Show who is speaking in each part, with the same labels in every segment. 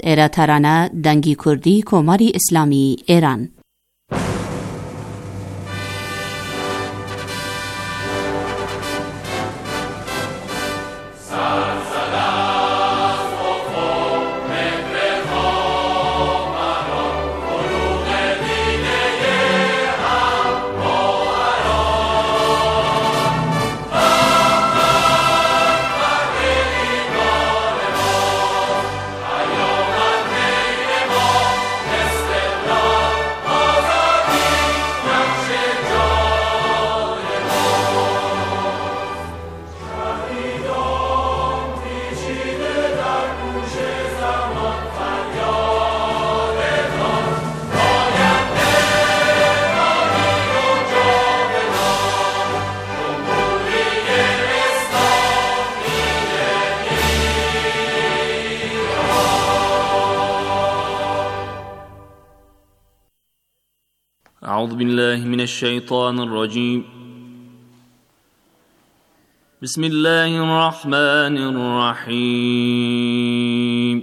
Speaker 1: ایرا ترانه دنگی کردی کماری اسلامی ایران.
Speaker 2: أعوذ بالله من الشيطان الرجيم. بسم الله الرحمن الرحيم.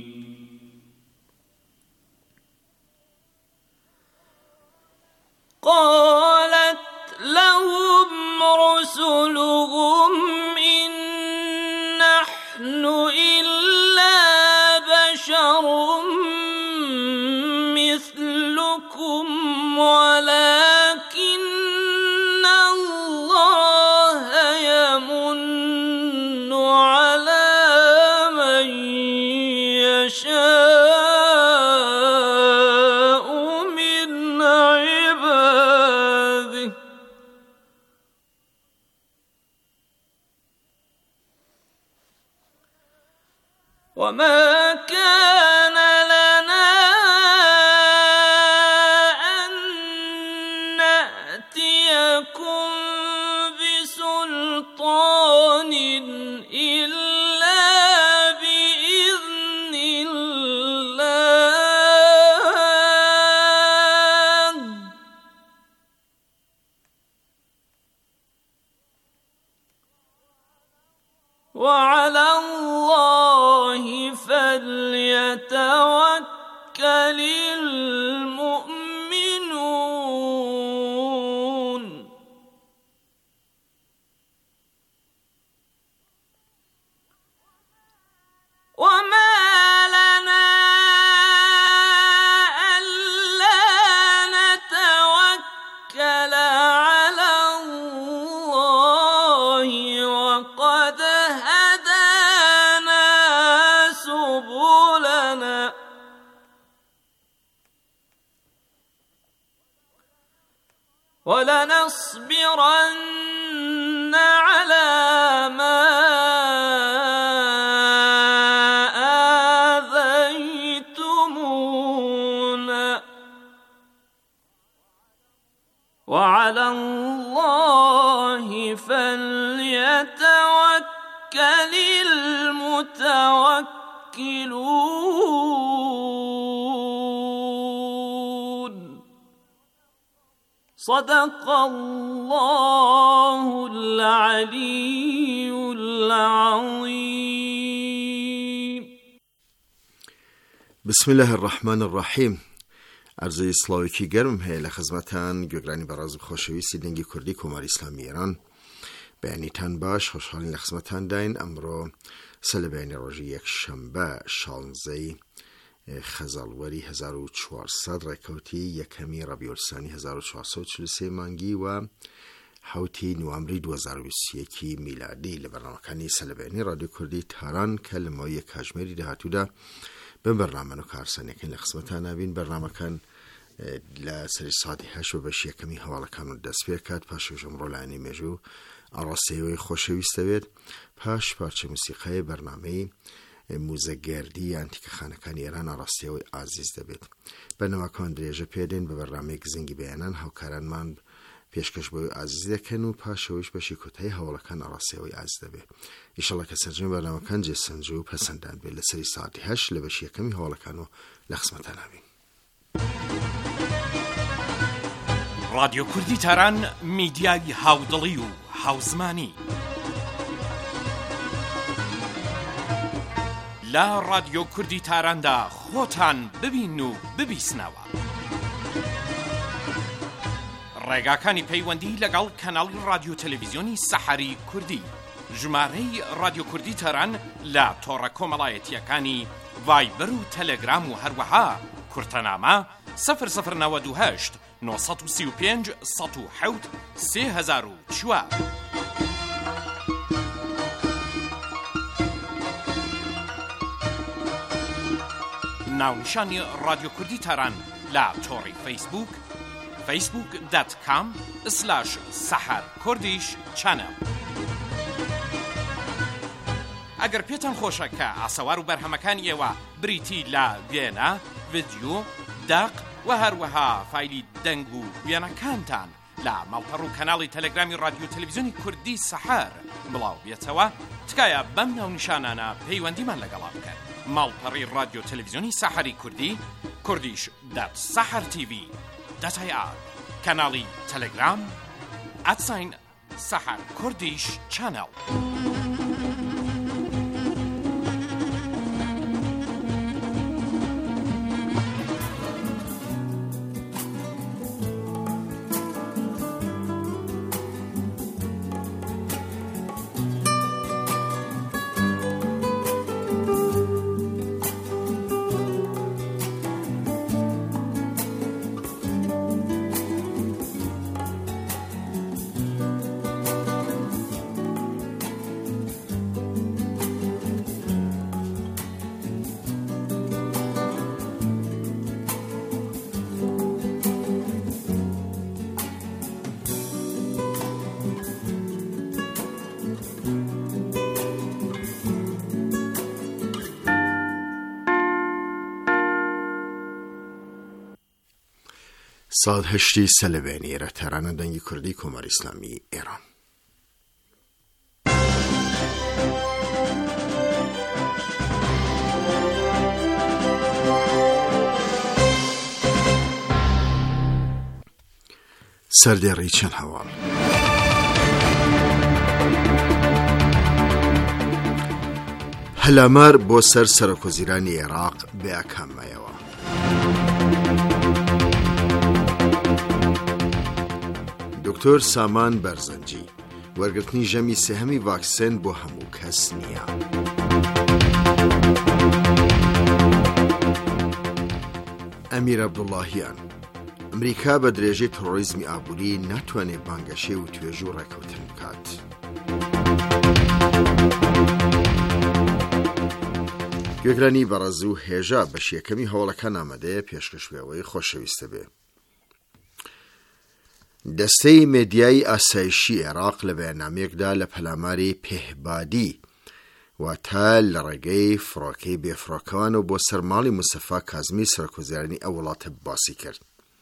Speaker 2: قالت لهم رسلهم إن نحن إلا بشر مثلكم ولكن الله يمن على من يشاء من عباده وما كان لنا أن نأتيكم بسلطان إلا بإذن الله وعلى الله فليتوكل المؤمنون وما لنا ألا نتوكل على الله وقد هدانا سبلنا ولنصبرن على ما آذيتمونا وعلى الله فليتوكل المتوكلون. صدق الله العلي العظيم.
Speaker 3: بسم الله الرحمن الرحیم. عرض سلاوکی گرم هی لخدمتان گوگرانی براز خوشویستی دنگی کردی کماری اسلامی ایران بیانی تن باش خوشحالی لخدمتان داین. امرو سال بیانی روژی یک شنبه 16 خزالوری 1400 رکوتی یکمی ربیع الثانی 1443 مانگی و حوتی نوامبری 2021 میلادی. لبرنامه‌کانی سال بیانی رادیو کردی تهران کلمه کاژمری دهاتودا به برنامه کارسانی که لخدمتان نبین. برنامه کن لسری ساعتی 8 و بهش یکمی حواله کانون دست بیکات پاش جمهور لانی مجو آراسته خوشویست بید. پاش پارچه موسیقی برنامه موزگردی انتیک خانکان ایران آراسته و عزیز دبید. برنامه کان دریجه پیدین به برنامه گزینگی بیانن هاوکاران من پیشکش بوی عزیز دکنو پاشویش بشی کتای حواله کان آراسته و عزیز دبید. ایشالله که سرجم برنامه کان جسنجو پسندن به لسری ساعتی 8 لبش یکمی حواله کانو لخدمتان نبین.
Speaker 4: رادیو کوردی تهران میدیای هاودڵی و هاوزمانی لا رادیۆ کوردی تاراندا خۆتان ببین و ببیسنەوە. ڕێگاکانی پەیوەندی لەگەڵ کەناڵی رادیۆ تەلەڤیزیۆنی سەحەری کوردی، ژمارەی رادیۆ کوردی تاران لە تۆڕە کۆمەڵایەتیەکانی ڤایبەر و تەلەگرام و هەروەها کورتەنامە 0098 935 107 3004. ناونیشانی رادیۆ کوردی تاران لە تۆڕی فەیسبوک facebook.com/saharkurdish channel. ئەگەر پێتان خۆشە کە ئاسەوار و بەرهەمەکانی ئێوە بریتی لە وێنە، ڤیدیۆ، داق و هەروەها فایلی دەنگ و وێنەکانتان لە ماڵپەڕ و کەناڵی تەلەگرامی رادیۆ تەلەڤیزیۆنی کوردی سەحەر بڵاو بێتەوە، تکایە بەم ناونیشانانە پەیوەندیمان لەگەڵا بکەن. ماڵپەڕی رادیۆ تەلەڤیزیۆنی سەحەری کوردی kurdish.sahartv.ir، کەناڵی تەلەگرام @saharkurdish channel.
Speaker 3: ساد هشتی سلوینی را ترانه دنگی کردی کماری اسلامی ایران. سردێڕی چەند هەواڵ. هەلامار بۆ سەر سەرۆکوەزیرانی عێراق بەیەکامایەوە. دکتۆر سامان بەرزەنجی وەرگرتنی ژەمی سێهەمی ڤاکسین بۆ هەموو کەس نییە. ئەمیر عەبدوڵڵاهیان ئەمریکا بە درێژەی تۆڕۆریزمی ئابووری ناتوانێت بانگەشێ و توێژوو ڕێکەوتن بکات. گوێگرانی بەڕەز و هێژا بەشیەکەمی هەوڵەکان ئامادەیە پێشکەشبێەوەی خۆشەویستە بێ. دەستەی مێدیای ئاسایشی عێراق لە بەیاننامەیەکدا لە پەلاماری پێهبادی واتە لە ڕێگەی فڕۆکەی بێفڕۆکەوانەوە بۆ سەرماڵی موستەفا کازمی سەرۆکوەزیرانی ئەو وڵاتە باسی کرد.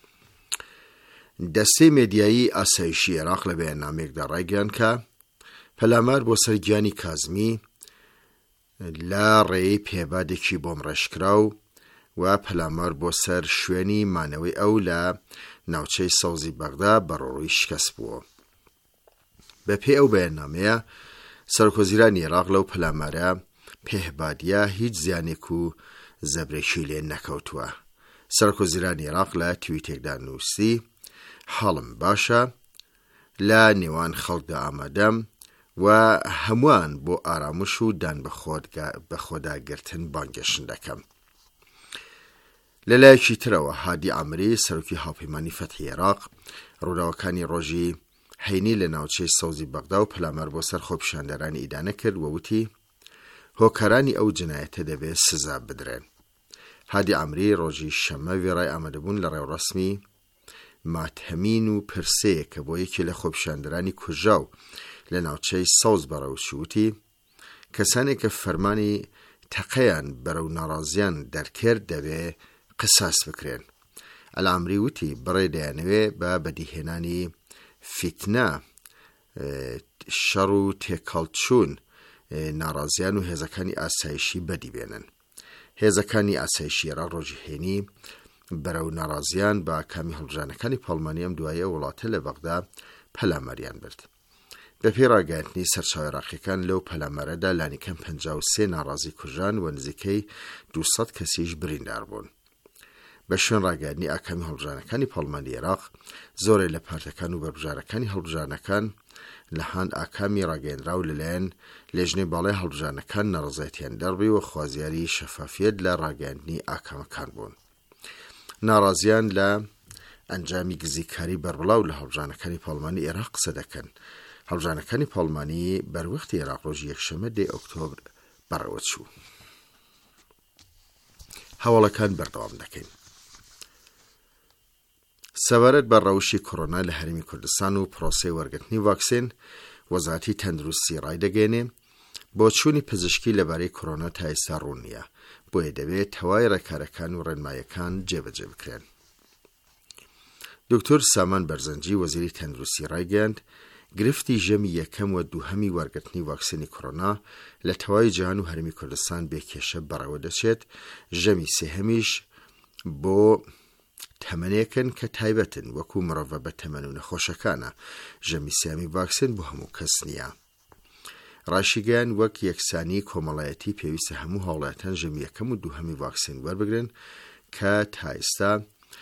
Speaker 3: دەستەی مێدیایی ئاسایشی عێراق لە بەیاننامەیەکدا ڕایگەیاند کە پەلامار بۆ سەر گیانی کازمی لە ڕێی پێبادێکی بۆم ڕێژکراو و پەلامار بۆ سەر شوێنی مانەوەی ئەو لە ناوچەی سەوزی بەغدا بەڕۆڕووی شکست بووە. بەپێی ئەو بەیاننامەیە سەرۆکوەزیرانی عێراق لەو پەلامارە پێهبادیە هیچ زیانێک و زەبرێکی لێ نەکەوتووە. سەرۆکوەزیرانی عێراق لە تویتێکدا نووسی: حاڵم باشە، لە نێوان خەڵکدا ئامادەم و هەمووان بۆ ئارامش و دان بە خۆداگرتن بانگێشن دەکەم. لەلایەکی ترەوە هادی عامری سەرۆکی هاوپەیمانی فەتحی عێراق ڕووداوەکانی ڕۆژی هەینی لە ناوچەی سەوزی بەغدا و پەلامار بۆ سەر خۆپیشاندەرانی ئیدانە کرد و وتی هۆکارانی ئەو جنایەتە دەبێت سزا بدرێن. هادی عامری ڕۆژی شەمە وێڕای ئامادەبوون لە ڕێوڕەسمی ماتهەمین و پرسەیە کە بۆ یەکی لە خۆپیشاندەرانی کوژاو لە ناوچەی سەوز بەڕەوشی وتی کەسانێک کە فەرمانی تەقەیان بەرەو ناڕازیان دەرکرد دەبێ قساس بکرێن. ئەلعامری وتی بڕێ دەیانەوێ بە بەدیهێنانی فیتنە، شەڕ و تێکەڵچوون ناڕازیان و هێزەکانی ئاسایشی بەدی بێنن. هێزەکانی ئاسایشی عێراق ڕۆژی هێنی بەرەو ناڕازیان بە کامی هەڵبژانەکانی پاڵمانی ئەم دوایە وڵاتە لە بەغدا پەلاماریان برد. بەپێی ڕاگەیاندنی سەرچاوە عێراقیەکان لەو پەلامەرەدا لانیکەم 53 ناڕازی کوردان و نزیکەی 200 کەسیش بریندار بوون. بە شوێن ڕاگەیاندنی ئاکامی هەڵبژاردنەکانی پەڵمانی عێراق، زۆرێک لە پارتەکان و بەربژارەکانی هەڵبژاردنەکان لە هاند ئاکامی ڕاگەیەنراو لەلایەن لێژنەی باڵای هەڵبژاردنەکان ناڕەزایەتیان دەڕبی و خوازیاری شەفافیت لە ڕاگەیاندنی ئاکامەکان بوون. ناڕازیان لە ئەنجامی گزیکاری بەربڵاو لە هەڵبژاردنەکانی پەڵمانی عێراق قسە دەکەن. هەڵبژاردنەکانی پەڵمانی بەروەختی عێراق ڕۆژی یەکشەمە 10 ئۆکتۆبر بەڕێوە چوو. هەواڵەکان بەردەوام دەکەین. سەبارەت بە ڕەوشی کۆڕۆنا لە هەرێمی کوردستان و پرۆسەی وەرگرتنی ڤاکسین، وەزارەتی تەندروستی ڕایدەگەێنێ بۆ چوونی پزیشکی لەبارەی کۆڕۆنا تا ئێستا ڕوون نییە، بۆیە دەبێت تەواوی ڕێکارەکان و ڕێنماییەکان جێبەجێ بکرێن. دکتۆر سامان بەرزەنجی وەزیری تەندروستی ڕایگەیاند گرفتی ژەمی یەکەم و دووهەمی وەرگرتنی ڤاکسینی کۆڕۆنا لە تەواوی جیهان و هەرێمی کوردستان بێکێشە بەڕێوە دەچێت. ژەمی سێهەمیش بۆ تەمەنێکن کە تایبەتن وەکو مرۆڤە بە تەمەن و نەخۆشەکانە. ژەمی سێهەمی ڤاکسین بۆ هەموو کەس نییە. ڕاشیگەیان وەک یەکسانی کۆمەڵایەتی پێویستە هەموو هاوڵاتیان ژەمی یەکەم و دووهەمی ڤاکسین وەربگرن کە تا ئێستا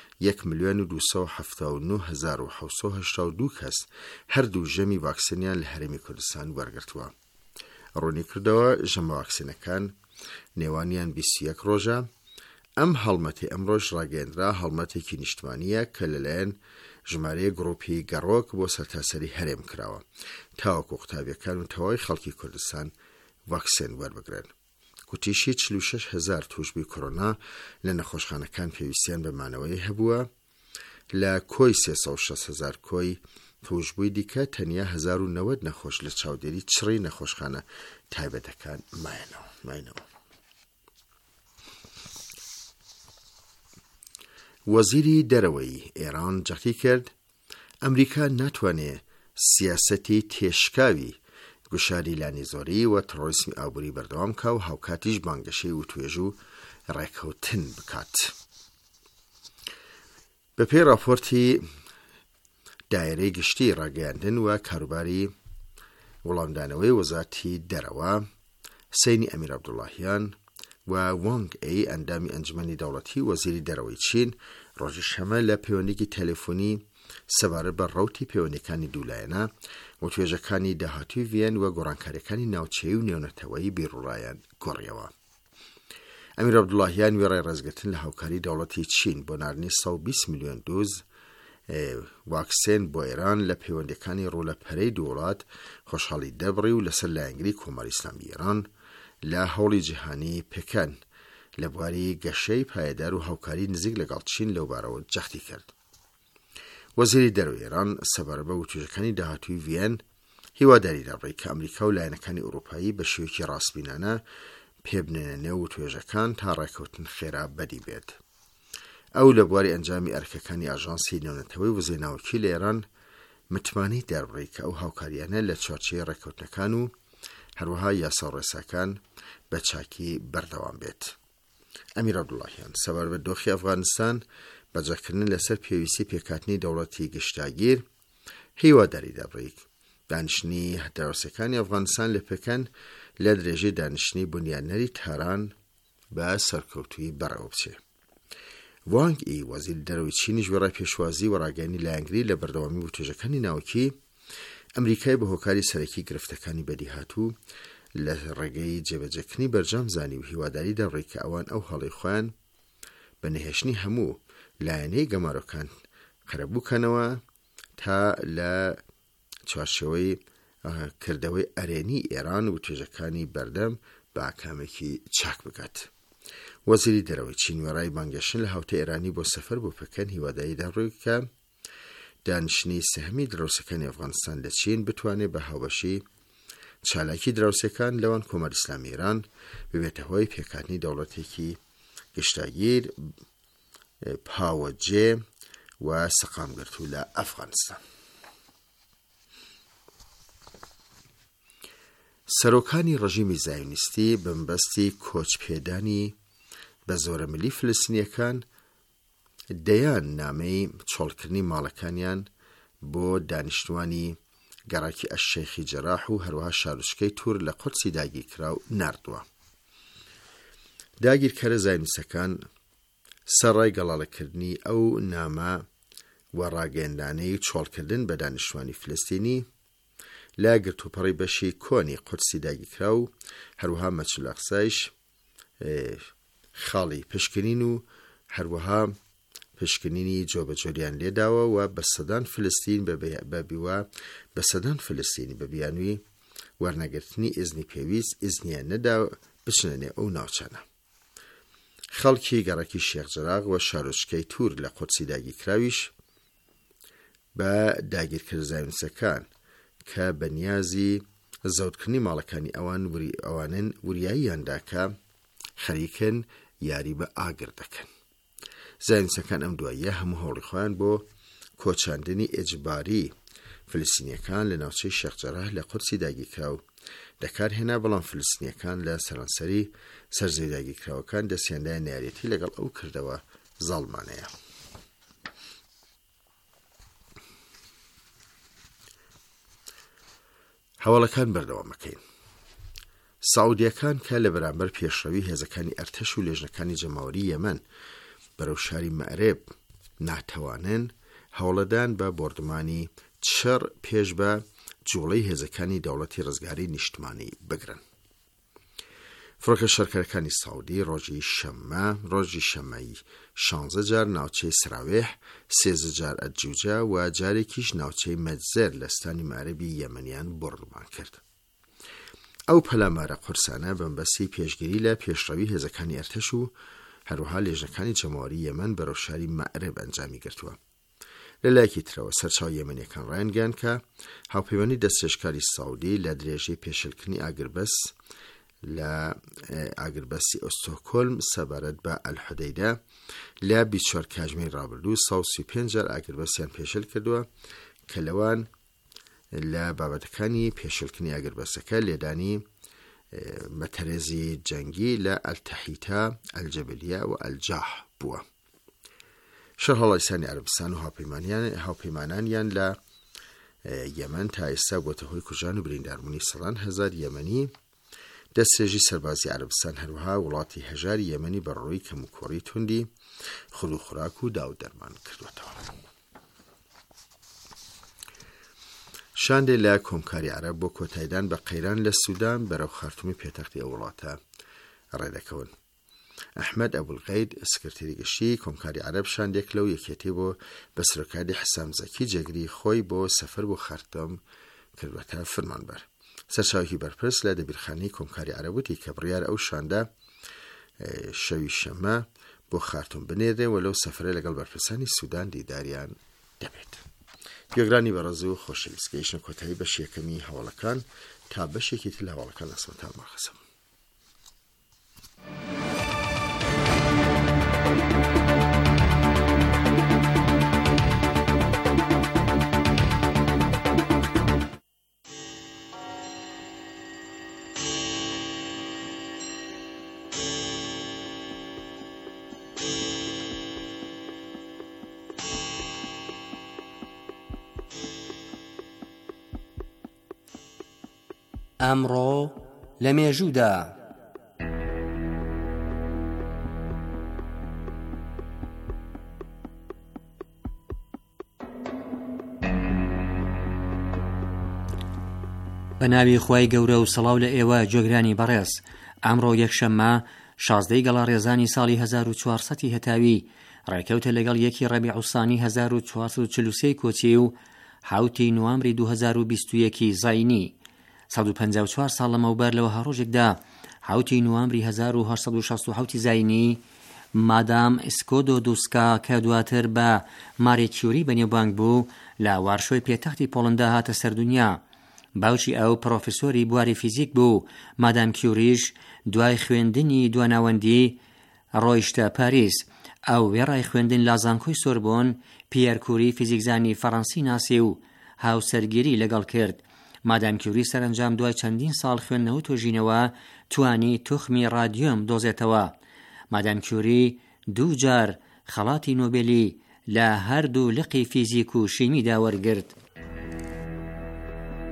Speaker 3: 1,279,782 کەس هەردوو ژەمی ڤاکسینیان لە هەرێمی کوردستان وەرگرتووە. ڕوونی کردەوە ژەمە ڤاکسینەکان نێوانیان 21 ڕۆژە. ئەم هەڵمەتی ئەمڕۆژ ڕاگەیەندرا هەڵمەتێکی نیشتمانیە کە لەلایەن ژمارەیە گڕۆپی گەڕۆک بۆ سەرتاسەری هەرێم کراوە تاوەکو قوتابیەکان و تەواوی خەڵکی کوردستان ڤاکسین وەربگرن. کوتیشی 46,000 توشبووی کۆڕۆنا لە نەخۆشخانەکان پێویستیان بە مانەوەی هەبووە. لە کۆی 360,000 کۆی توشبووی دیکە تەنیا 1,090 نەخۆش لە چاودێری چڕی نەخۆشخانە تایبەتەکان ماینەوە. وەزیری دەرەوەی ئێران جەختی کرد ئەمریکا ناتوانێت سیاسەتی تێشکاوی گوشاری لانیزۆری و تەڕۆریسمی ئابووری بەردەوام کا و هاوکاتیش بانگەشەی و توێژ و ڕێکەوتن بکات. بەپێی راپۆرتی دایرەی گشتی ڕاگەیاندن و کاروباری وەڵامدانەوەی وەزارەتی دەرەوە، سەینی ئەمیر عەبدوڵڵاهیان و وانگ ئەی ئەندامی ئەنجومەنی دەوڵەتی وەزیری دەرەوەی چین ڕۆژی شەمە لە پەیوەندیکی تەلەفۆنی سەبارەت بە ڕەوتی پەیوەندیەکانی دوولایەنە و توێژەکانی داهاتووی ڤێن و گۆڕانکاریەکانی ناوچەیی و نێونەتەوەیی بیرڕایان گۆڕیەوە. ئەمیر عەبدوڵڵاهیان وێڕای ڕێزگرتن لە هاوکاری دەوڵەتی چین بۆ ناردنی 120 میلیۆن دۆز ڤاکسین بۆ ئێران لە پەیوەندیەکانی ڕوولەپەرەی دوو وڵات خۆشحاڵی دەبڕی و لەسەر لایەنگری کۆماری ئیسلامی ئێران لە هەوڵی جیهانی پێکەن لە بواری گەشەی پایەدار و هاوکاری نزیک لەگەڵ چین لەو بارەوە جەختی کرد. وەزیری دەرەوەی ئێران سەبارەت بە وتوێژەکانی داهاتووی ڤێن هیواداری دەڕێت کە ئەمریکا و لایەنەکانی ئەوروپایی بە شێوەیەکی ڕاستبینانە پێبنێنە نێو وتوێژەکان تا ڕێکەوتن خێرا بەدی بێت. ئەو لە بواری ئەنجامی ئەرکەکانی ئاژانسی نێونەتەوەی وزەیناوەکی لە ئێران متمانی دەربڕی کە ئەو هاوکاریانە لە چوارچێی ڕێکەوتنەکان و هەروەها یاسا ڕێساکان بە چاکی بەردەوام بێت. ئەمیر عەبدوڵڵاهیان سەبارەت بە دۆخی ئەفغانستان بەجێکردن لەسەر پێویستی پێکاتنی دەوڵەتی گشتاگیر هیواداری دەبڕی دانیشتنی دراوسەکانی ئەفغانستان لە پێکەن لە درێژەی دانیشتنی بنیادنەری تاران بە سەرکەوتووی بەڕێوە بچێ. وانگ ئی وەزیری دەرەوەی چینیش وێڕای پێشوازی و ڕاگەیاندنی لایەنگری لە بەردەوامی وتوێژەکانی ناوکی ئەمریکای بە هۆکاری سەرەکی گرفتەکانی بەدیهاتوو لە ڕێگەی جێبەجێکردنی بەرجەم زانی و هیواداری دەڕێت کە ئەوان ئەو هەڵی خۆیان بە نەهێشتنی هەموو لایەنەی گەمارۆکان قەرەبووکەنەوە تا لە چوارچێوەی کردەوەی ئەرێنی ئێران و توێژەکانی بەردەم بە ئاکامێکی چاک بکات. وەزیری دەرەوەی چین وێڕای بانگەشتن لە هاوتە ئێرانی بۆ سەفەر بۆ پەکەن هیواداری دەڕێت کە دانیشتنی سەهەمی دراوسەکانی ئەفغانستان لە چین بتوانێت بە هاوبەشی چالاکی دراوسەکان لەوان کۆماری ئیسلامی ئێران ببێتە هۆی پێکاتنی دەوڵەتێکی گشتاگیر پاوەجێ و سەقامگرتوو لە ئەفغانستان. سەرۆکانی ڕژیمی زایۆنیستی بەمبەستی کۆچپێدانی بە زۆرەمەلی فلستینیەکان دەیان نامەی چۆڵکردنی ماڵەکانیان بۆ دانیشتوانی گەڕاکی ئەششەیخی جەراح و هەروەها شارۆچکەی توور لە قودسی داگیرکراو ناردووە. داگیرکەرە زاینوسەکان سەرڕای گەڵاڵەکردنی ئەو نامە و ڕاگەیەندانەی چۆڵکردن بە دانیشتوانی فلستینی لا گرتوپەڕی بەشی کۆنی قودسی داگیرکرا و هەروەها مەچل ئەقسایش خاڵی پشکنین و هەروەها پشکنینی جۆبەجۆریان لێداوە و بە سەدان فلستین بە سەدان فلستینی بە بیانووی وەرنەگرتنی ئیزنی پێویست ئیزنیان نەدا بچنێ ئەو ناوچانە. خەڵکی گەڕەکی شێخ جەراق و شارۆچکەی توور لە قودسی داگیرکراویش بە داگیرکرد زاینوسەکان کە بە نیازی زەوتکردنی ماڵەکانی ئەوانن وریاییاندا کە خەریکن یاری بە ئاگر دەکەن. زاینوسەکان ئەم دواییە هەموو هەوڵی خۆیان بۆ کۆچاندنی ئێجباری فلستینیەکان لە ناوچەی شێخ جەراح لە قودسی داگیرکراو دەکارهێنا، بەڵام فلستینیەکان لە سەرانسەری سەرزەوی داگیرکراوەکان دەستیاندایە نارێتی لەگەڵ ئەو کردەوە زاڵمانەیە. هەواڵەکان بەردەوامەکەین. سعودیەکان کە لە بەرامبەر پێشڕەوی هێزەکانی ئەرتەش و لێژنەکانی جەماوەری یەمەن بەرەو شاری مەعرێب ناتەوانن هەوڵەدان بە بۆردمانی چڕ پێش بە جوڵەی هێزەکانی دەوڵەتی ڕزگاری نیشتمانی بگرن. فڕۆکە شەرکەرەکانی سعودی ڕۆژی شەمەی 16 جار ناوچەی سراوێح، 13 جار ئەجوجا و جارێکیش ناوچەی مەجزەر لە ستانی مەعرەبی یەمەنیان بۆڕمان کرد. ئەو پەلامارە قورسانە بەمبەستی پێشگیری لە پێشڕەوی هێزەکانی ئەرتەش و هەروەها لێژنەکانی جەماوەری یەمەن بەرەو شاری مەعرێب ئەنجامی گرتووە. لەلایەکی ترەوە سەرچاو یەمەنیەکان ڕایانگەیاند کە هاوپەیوەندی دەستێشکاری سعودی لە درێژەی پێشێلکردنی ئاگربەس لە ئاگربەسی ئۆستۆکۆلم سەبارەت بە ئەلحودەیدا لە 24 کاتژمەی ڕابردوو 135 جار ئاگربەسیان پێشێل کردووە کە لەوان لە بابەتەکانی پێشێلکردنی ئاگربەسەکە لێدانی مەتەرێزی جەنگی لە ئەلتەحیتا، ئەلجەبلیە و ئەلجاح بووە. شەرهەڵایسانی عەرەبستان و هاوپەیمانانیان لە یەمەن تا ئێستا بۆتە هۆی کوژان و برینداربوونی سەدان هەزار یەمەنی. دەستێژی سەربازی عەرەبستان هەروەها وڵاتی هەژاری یەمەنی بەڕۆی کەموکۆڕی توندی خود و خوراک و داو دەرمان کردوێتەوە. شاندێ لە کۆمکاری عەرەب بۆ کۆتاییدان بە قەیران لە سوودان بەرەو خارتومی پێتەختی ئەو وڵاتە ڕێدەکەون. ئەحمەد ئەبولغەید سکرتێری گەشتی کۆمکاری عەرەب شاندێک لەو یەکێتی بۆ بە سەرۆکاری حەسام زەکی جێگری خۆی بۆ سەفەر بۆ خارتۆم کردوەتە فەرمانبەر. سەرچاوێکی بەرپرس لە دەبیرخانەی کۆمکاری عەرەب وتی کە بڕیار ئەو شاندا شەوی شەمە بۆ خارتوم بنێرێ و لەو سەفرە لەگەڵ بەرپرسانی سوودان دیداریان دەبێت. گوێگرانی بەڕێز و خۆشەویست گەیشتنە کۆتایی بەشی یەکەمی هەواڵەکان تا بەشێکی تر لە هەواڵەکان ئەسمەتان مەرخەسم.
Speaker 5: ئەمڕۆ لە مێژوودا بە ناوی خوای گەورە و سەڵاو لە ئێوە جۆگرانی بەڕێز. ئەمڕۆ یەکشەممە 16 گەڵارێزانی ساڵی 1400 هەتاوی ڕێکەوتە لەگەڵ یەکی ڕەبیع الثانی 1443 کۆچی و 7 نوامبری 2021 زاینی 154 ساڵ لەمەوبەر لەوە هەڕۆژێکدا 7 نوامبری 1867 زاینی مادام ئسکۆدۆ دووسکا کە دواتر بە ماری کیوری بەنێوبانگ بوو لە وارشۆی پێتەختی پۆڵندا هاتە سەردونیا. باوکی ئەو پرۆفسۆری بواری فیزیک بوو. مادام کیوریش دوای خوێندنی دواناوەندی ڕۆیشتە پاریس. ئەو وێڕای خوێندن لە زانکۆی سۆربۆن پیەر کوری فیزیکزانی فەڕەنسی ناسی و هاوسەرگیری لەگەڵ کرد. مادام کیوری سەرنجام دوای چەندین ساڵ خوێندنەوە تۆژینەوە توانی توخمی ڕادیۆم دۆزێتەوە. مادام کیوری 2 جار خەڵاتی نۆبێلی لە هەردوو لقی فیزیک و شیمیدا وەرگرت.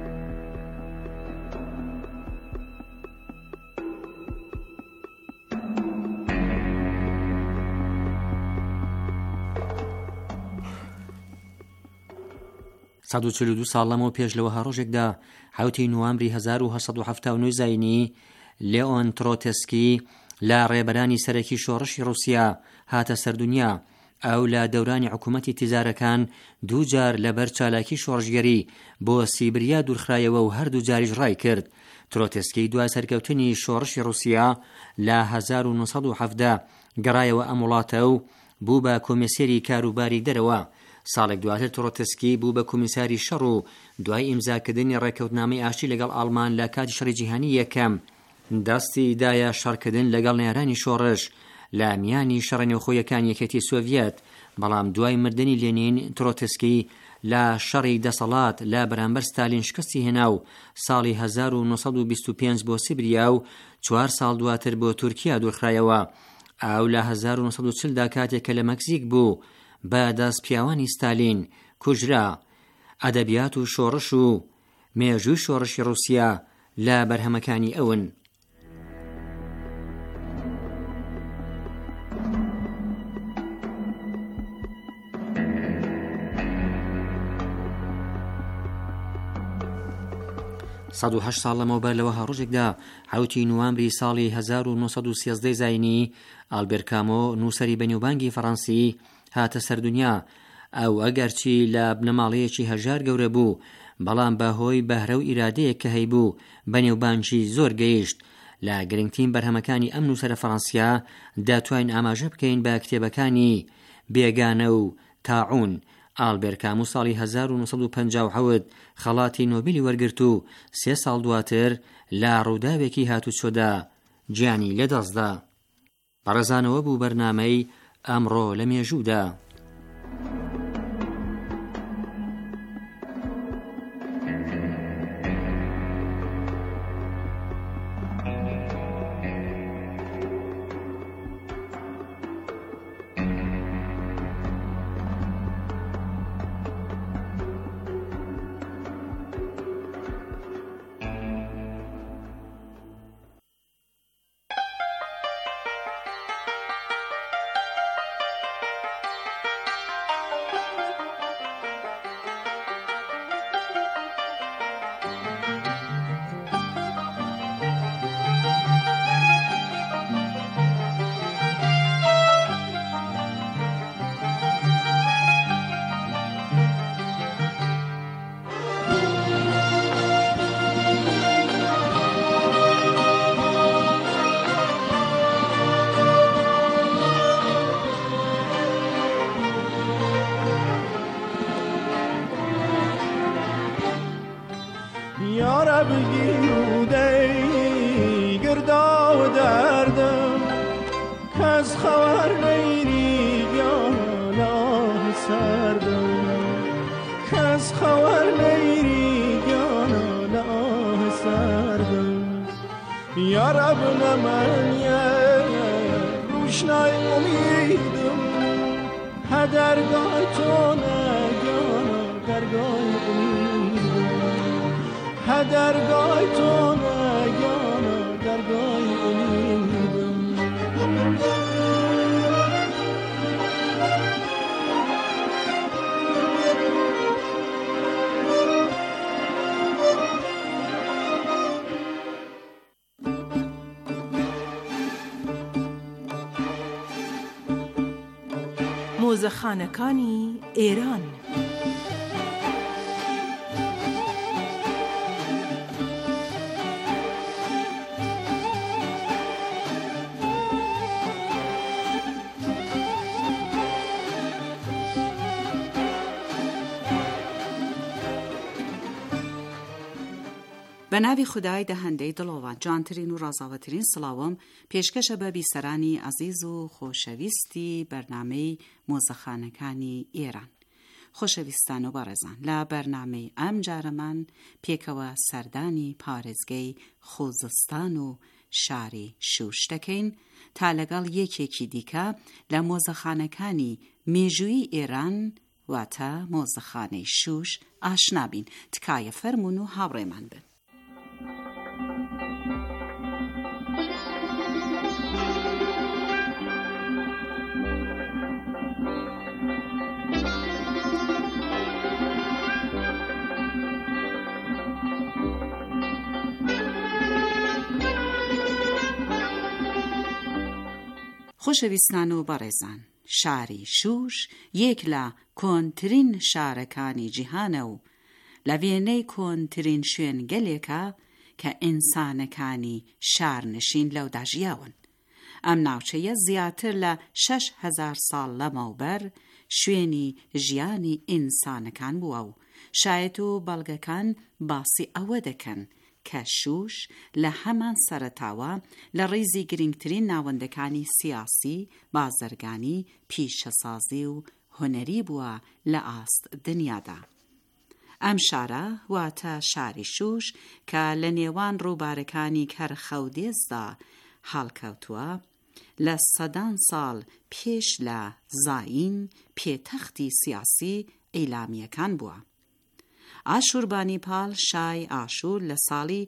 Speaker 5: 142 ساڵ لەمەوە پێش لەوە هەڕۆژێکدا 7 نوامبری 1979 زاینی لێئۆن ترۆتسکی لە ڕێبەرانی سەرەکی شۆڕشی رووسیا هاتە سەردونیا. ئەو لە دەورانی حکوومەتی تیزارەکان دووجار لەبەر چالاکی شۆڕژگەری بۆ سیبریا دوورخرایەوە و هەردوو جاریش ڕای کرد. ترۆتسکی دوای سەرکەوتنی شۆڕشی رووسیا لە 1970 گەڕایەوە ئەم وڵاتە و بوو بە کۆمسیەری کاروباری دەرەوە. ساڵێک دواتر ترۆتسکی بوو بە کۆمیساری شەڕ و دوای ئیمزاکردنی ڕێکەوتنامەی ئاشتی لەگەڵ ئاڵمان لە کاتی شەڕی جیهانی یەکەم دەستی دایە شەڕکردن لەگەڵ نێرانی شۆڕش لە میانی شەڕە نێوخۆیەکانی یەکێتی سۆڤیەت. بەڵام دوای مردنی لێنین ترۆتسکی لە شەڕی دەسەڵات لە بەرامبەر ستالین شکستی هێنا و ساڵی 1925 بۆ سیبریا و 4 ساڵ دواتر بۆ تورکیا دوورخرایەوە. ئەو لە 1940دا کاتێک کە لە مەکزیک بوو بە دەست پیاوانی ستالین کوژرا. ئەدەبیات و شۆڕش و مێژووی شۆڕشی رووسیا لە بەرهەمەکانی ئەون. سەد و هەشت ساڵ لەمەوبەر لەوە هەڕۆژێکدا 7 نوامبری ساڵی 1930 زاینی ئالبێر کامۆ نووسەری بەنێوبانگی فەڕەنسی هاتە سەردونیا. ئەو ئەگەرچی لە بنەماڵەیەکی هەژار گەورە بوو بەڵام بەهۆی بەهرە و ئیرادەیەک کە هەیبوو بەنێوبانگی زۆر گەیشت. لە گرنگترین بەرهەمەکانی ئەم نووسەرە فەڕەنسیا دەتوانین ئاماژە بکەین بە کتێبەکانی بێگانە و تاعون. ئالبێر کامۆ ساڵی 1957 خەڵاتی نۆبیلی وەرگرت و 3 ساڵ دواتر لە ڕووداوێکی هاتوچۆدا گیانی لەدەستدا. بەڕێزانەوە بوو بەرنامەی ئەمڕۆ لە مێژوودا.
Speaker 6: یا رب نمانیه روشنای امیدم هدرگاه تو نگانا درگاه امیدم هدرگاه تو نگانا درگاه امیدم
Speaker 7: مۆزەخانەکانی ئێران.
Speaker 1: بە ناوی خودای دەهەندەی دڵەوە جوانترین و ڕازاوەترین سڵاوم پێشکەشە بە بیسەرانی عەزیز و خۆشەویستی بەرنامەی مۆزەخانەکانی ئێران. خۆشەویستان و بەڕێزان، لە بەرنامەی ئەم جارەمان پێکەوە سەردانی پارێزگەی خوزستان و شاری شوش دەکەین تا لەگەڵ یەکێکی دیکە لە مۆزەخانەکانی مێژووی ئێران واتە مۆزەخانەی شوش ئاشنابین. تکایە فەرمون و هاوڕێمان بن. خۆشەویستان و بەڕێزان، شاری شوش یەک لە کۆنترین شارەکانی جیهانە و لە وێنەی کۆنترین شوێنگەلێکە کە ئینسانەکانی شارنشین لەودا ژیاون. ئەم ناوچەیە زیاتر لە 6,000 ساڵ لەمەوبەر شوێنی ژیانی ئینسانەکان بووە و شایەت و بەڵگەکان باسی ئەوە دەکەن کە شوش لە هەمان سەرەتاوە لە ڕیزی گرنگترین ناوەندەکانی سیاسی، بازرگانی، پیشەسازی و هونەری بووە لە ئاست دنیادا. ئەم شارە واتە شاری شوش کە لە نێوان ڕووبارەکانی کەرخەودێزدا هەڵکەوتووە، لە سەدان ساڵ پێش لە زاین پێتەختی سیاسی ئیلامیەکان بووە. ئاشوربانیپال شای ئاشور لە ساڵی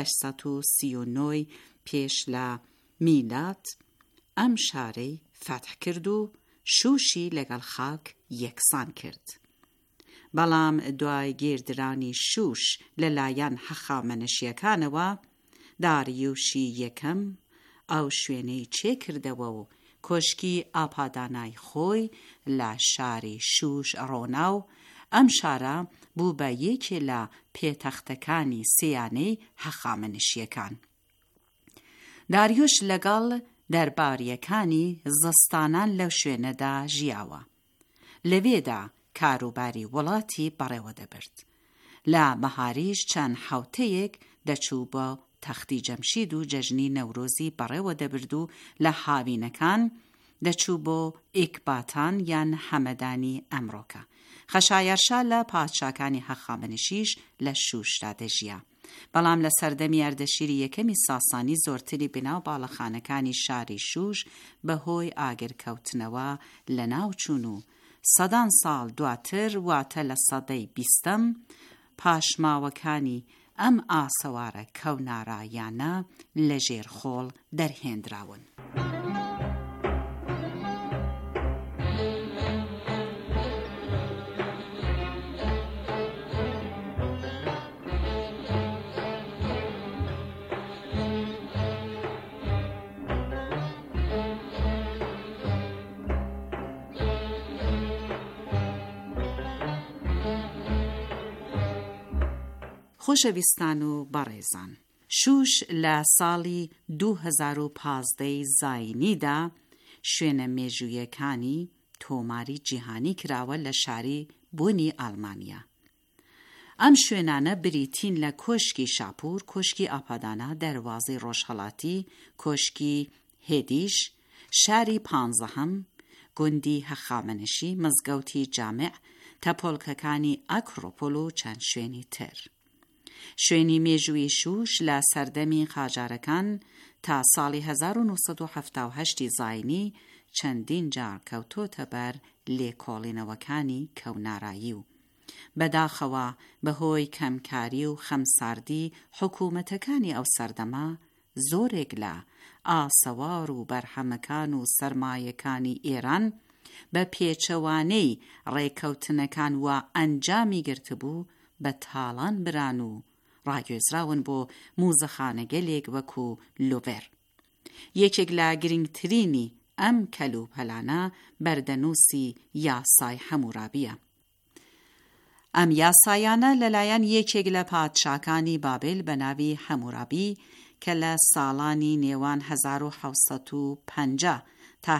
Speaker 1: 639 پێش لە میلاد ئەم شارەی فەتح کرد و شوشی لەگەڵ خاک یەکسان کرد. بەڵام دوای گێردرانی شوش لەلایەن هەخامنشیەکانەوە، داریوشی یەکەم ئەو شوێنەی چێکردەوە و کۆشکی ئاپادانای خۆی لە شاری شوش ڕۆناو. ئەم شارە بوو بە یەکێ لە پێتەختەکانی سێیانەی هەخامنشیەکان. داریوش لەگەڵ دەرباریەکانی زستانان لەو شوێنەدا ژیاوە. لەوێدا کاروباری وڵاتی بەڕێوە دەبرد. لە مەهاریش چەند حوتەیەک دەچوو بە تەختی جەمشید و جەژنی نەورۆزی بەڕێوە دەبرد و لە هاوینەکان دەچوو بۆ ئیکباتان یان هەمەدانی ئەمڕۆکە. خەشایەرشا لە پادشاکانی هەخامنشیش لە شوشدا دەژیا. بەڵام لە سەردەمی ئەردەشیری یەکەمی ساسانی زۆرتری بناو باڵەخانەکانی شاری شوش بەهۆی ئاگرکەوتنەوە لە ناوچوون و سەدان ساڵ دواتر واتە لە سەدەی 20م پاشماوەکانی ئەم ئاسەوارە کەونارایانە لە ژێرخۆڵ دەرهێنراون. خۆشەویستان و بەڕێزان، شوش لە ساڵی 2015 زاینیدا شوێنە مێژوویەکانی تۆماری جیهانی کراوە لە شاری بۆنی ئەڵمانیا. ئەم شوێنانە بریتین لە کۆشکی شاپور، کۆشکی ئاپادانە، دەروازەی ڕۆژهەڵاتی، کۆشکی هێدیش، شاری 15هەم، گوندی هەخامنشی، مزگەوتی جامع، تەپۆڵکەکانی ئەکرۆپۆل و چەند شوێنی تر. شوێنی مێژووی شوش لە سەردەمی قاجارەکان تا ساڵی 1978 زاینی چەندین جار کەوتۆتە بەر لێکۆڵینەوەکانی کەونارایی و بەداخەوە بەهۆی کەمکاری و خەمساردی حکوومەتەکانی ئەو سەردەما زۆرێک لە ئاسەوار و بەرهەمەکان و سەرمایەکانی ئێران بە پێچەوانەی ڕێکەوتنەکان و ئەنجامی گرتبوو بە تاڵان بران و ڕاگوێزراون بۆ موزەخانەگەلێک وەکو لوڤێر. یەکێک لە گرنگترینی ئەم کەلوپەلانە بەردەنووسی یاسای هەمورابیە. ئەم یاسایانە لەلایەن یەکێک لە پادشاکانی بابل بە ناوی هەمورابی کە لە ساڵانی نێوان 1750 تا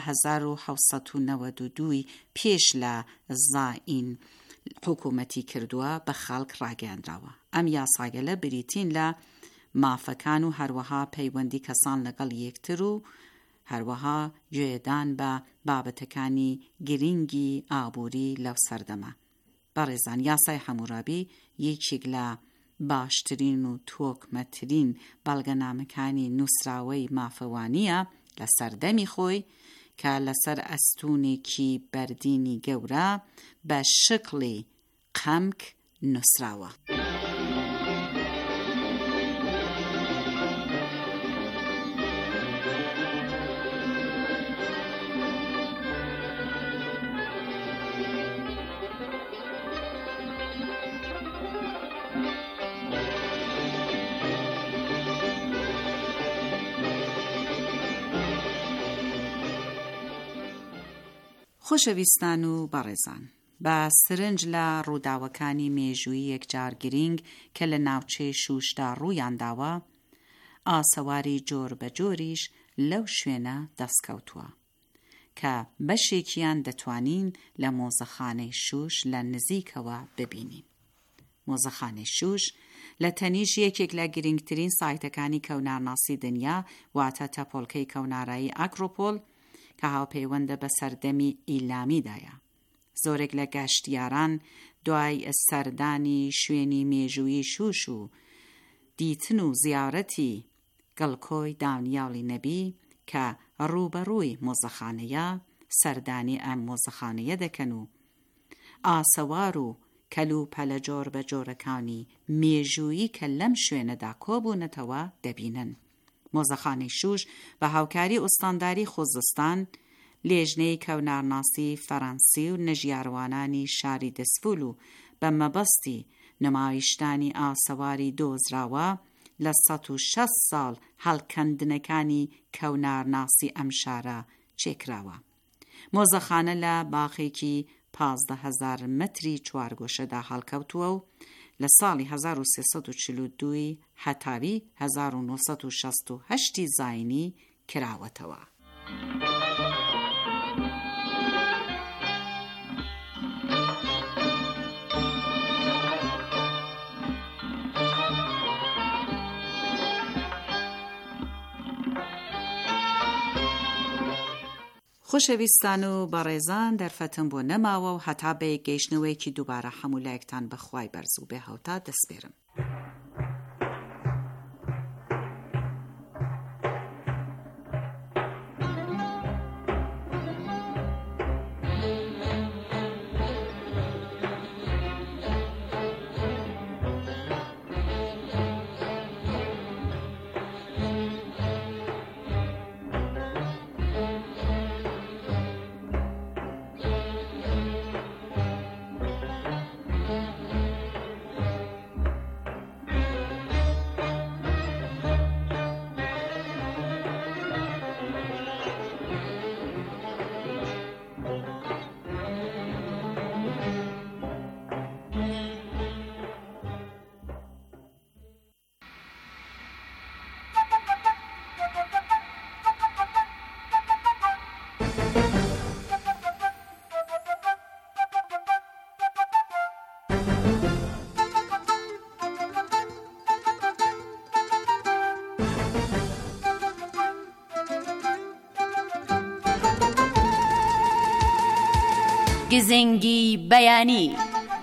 Speaker 1: 1792 پێش لە زاین حکوومەتی کردووە بە خەڵک ڕاگەاندراوە. ئەم یاساگەلە بریتین لە مافەکان و هەروەها پەیوەندی کەسان لەگەڵ یەکتر و هەروەها گوێدان بە بابەتەکانی گرنگی ئابووری لەو سەردەما. بەڕێزان، یاسای هەمورابی یەکێک لە باشترین و تۆکمەترین بەڵگەنامەکانی نووسراوەی مافەوانیە لە سەردەمی خۆی کە لەسەر ئەستونێکی بەردینی گەورە بە شکلی قەمک نووسراوە. خۆشەویستان و بەڕێزان، بە سرنج لە ڕووداوەکانی مێژووی یەکجار گرنگ کە لە ناوچەی شوشدا ڕوویان داوە، ئاسەواری جۆر بە جۆریش لەو شوێنە دەستکەوتووە کە بەشێکیان دەتوانین لە مۆزەخانەی شوش لە نزیکەوە ببینین. مۆزەخانەی شوش لە تەنیش یەکێک لە گرنگترین سایتەکانی کەونارناسی دنیا، واتە تەپۆڵکەی کەونارایی ئاکرۆپۆل کە هاوپەیوەندە بە سەردەمی ئیلامیدایە. زۆرێک لە گەشتیاران دوای سەردانی شوێنی مێژووی شوش و دیتن و زیارەتی گڵکۆی دانیاڵی نەبی کە ڕوبەڕووی مۆزەخانەیە سەردانی ئەم مۆزەخانەیە دەکەن و ئاسەوار و کەلوپەلە جۆر بە جۆرەکانی مێژوویی کە لەم شوێنەدا کۆبوونەتەوە دەبینن. مۆزەخانەی شوش بە هاوکاری ئوستانداری خوزستان، لێژنەی کەونارناسی فەڕەنسی و نەژیاروانانی شاری دەسفول و بە مەبەستی نمایشتانی ئاسەواری دۆزراوە لە 160 ساڵ هەڵکەندنەکانی کەونارناسی ئەم شارە چێکراوە. مۆزەخانە لە باخێکی 15,000 متری چوارگۆشەدا هەڵکەوتووە و لە ساڵی 1342 هەتاوی 1968 زاینی کراوەتەوە. خۆشەویستان و بەڕێزان، دەرفەتم بۆ نەماوە و هەتا بە گەیشتنەوەیەکی دووبارە هەموو لایەکتان بەخوای بەرز و بێهاوتا دەسپێرم.
Speaker 7: گزنگی بەیانی.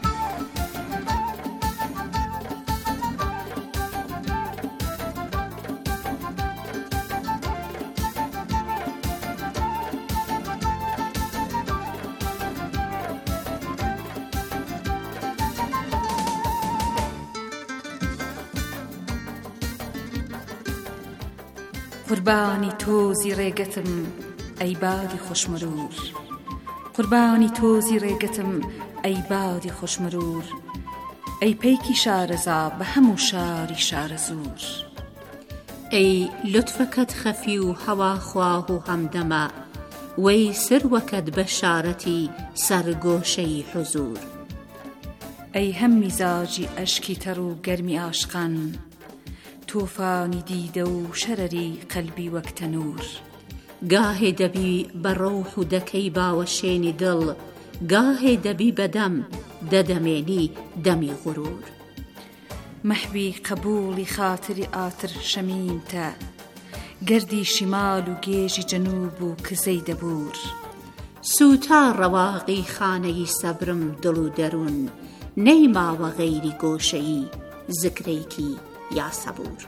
Speaker 8: قوربانی تۆزی ڕێگەتم ئەی بادی خۆشمەرور، قوربانی تۆزی ڕێگەتم ئەی بادی خۆشمەرور، ئەی پەیکی شارەزا بە هەموو شاری شارە زور،
Speaker 7: ئەی لوتفەکەت خەفی و هەوا خواه و هەمدەمە، وەی سروەکەت بە شارەتی سەرگۆشەی حوزور،
Speaker 8: ئەی هەم میزاجی ئەشکی تەڕ و گەرمی عاشقان، تۆفانی دیدە و شەرەری قەلبی وەک تەنوور،
Speaker 7: گاهێ دەبی بە ڕەوح و دەکەی باوەشێنی دڵ، گاهێ دەبی بەدەم دەدەمێنی دەمی غورور،
Speaker 8: مەحبی قبوڵی خاتری ئاتر شەمیمتە، گەردی شیمال و گێژی جەنوب و کزەی دەبور،
Speaker 7: سوتا ڕەواقی خانەی سەبرم دڵ و دەروون، نەیماوە غەیری گۆشەی زکرەیکی یا سەبور.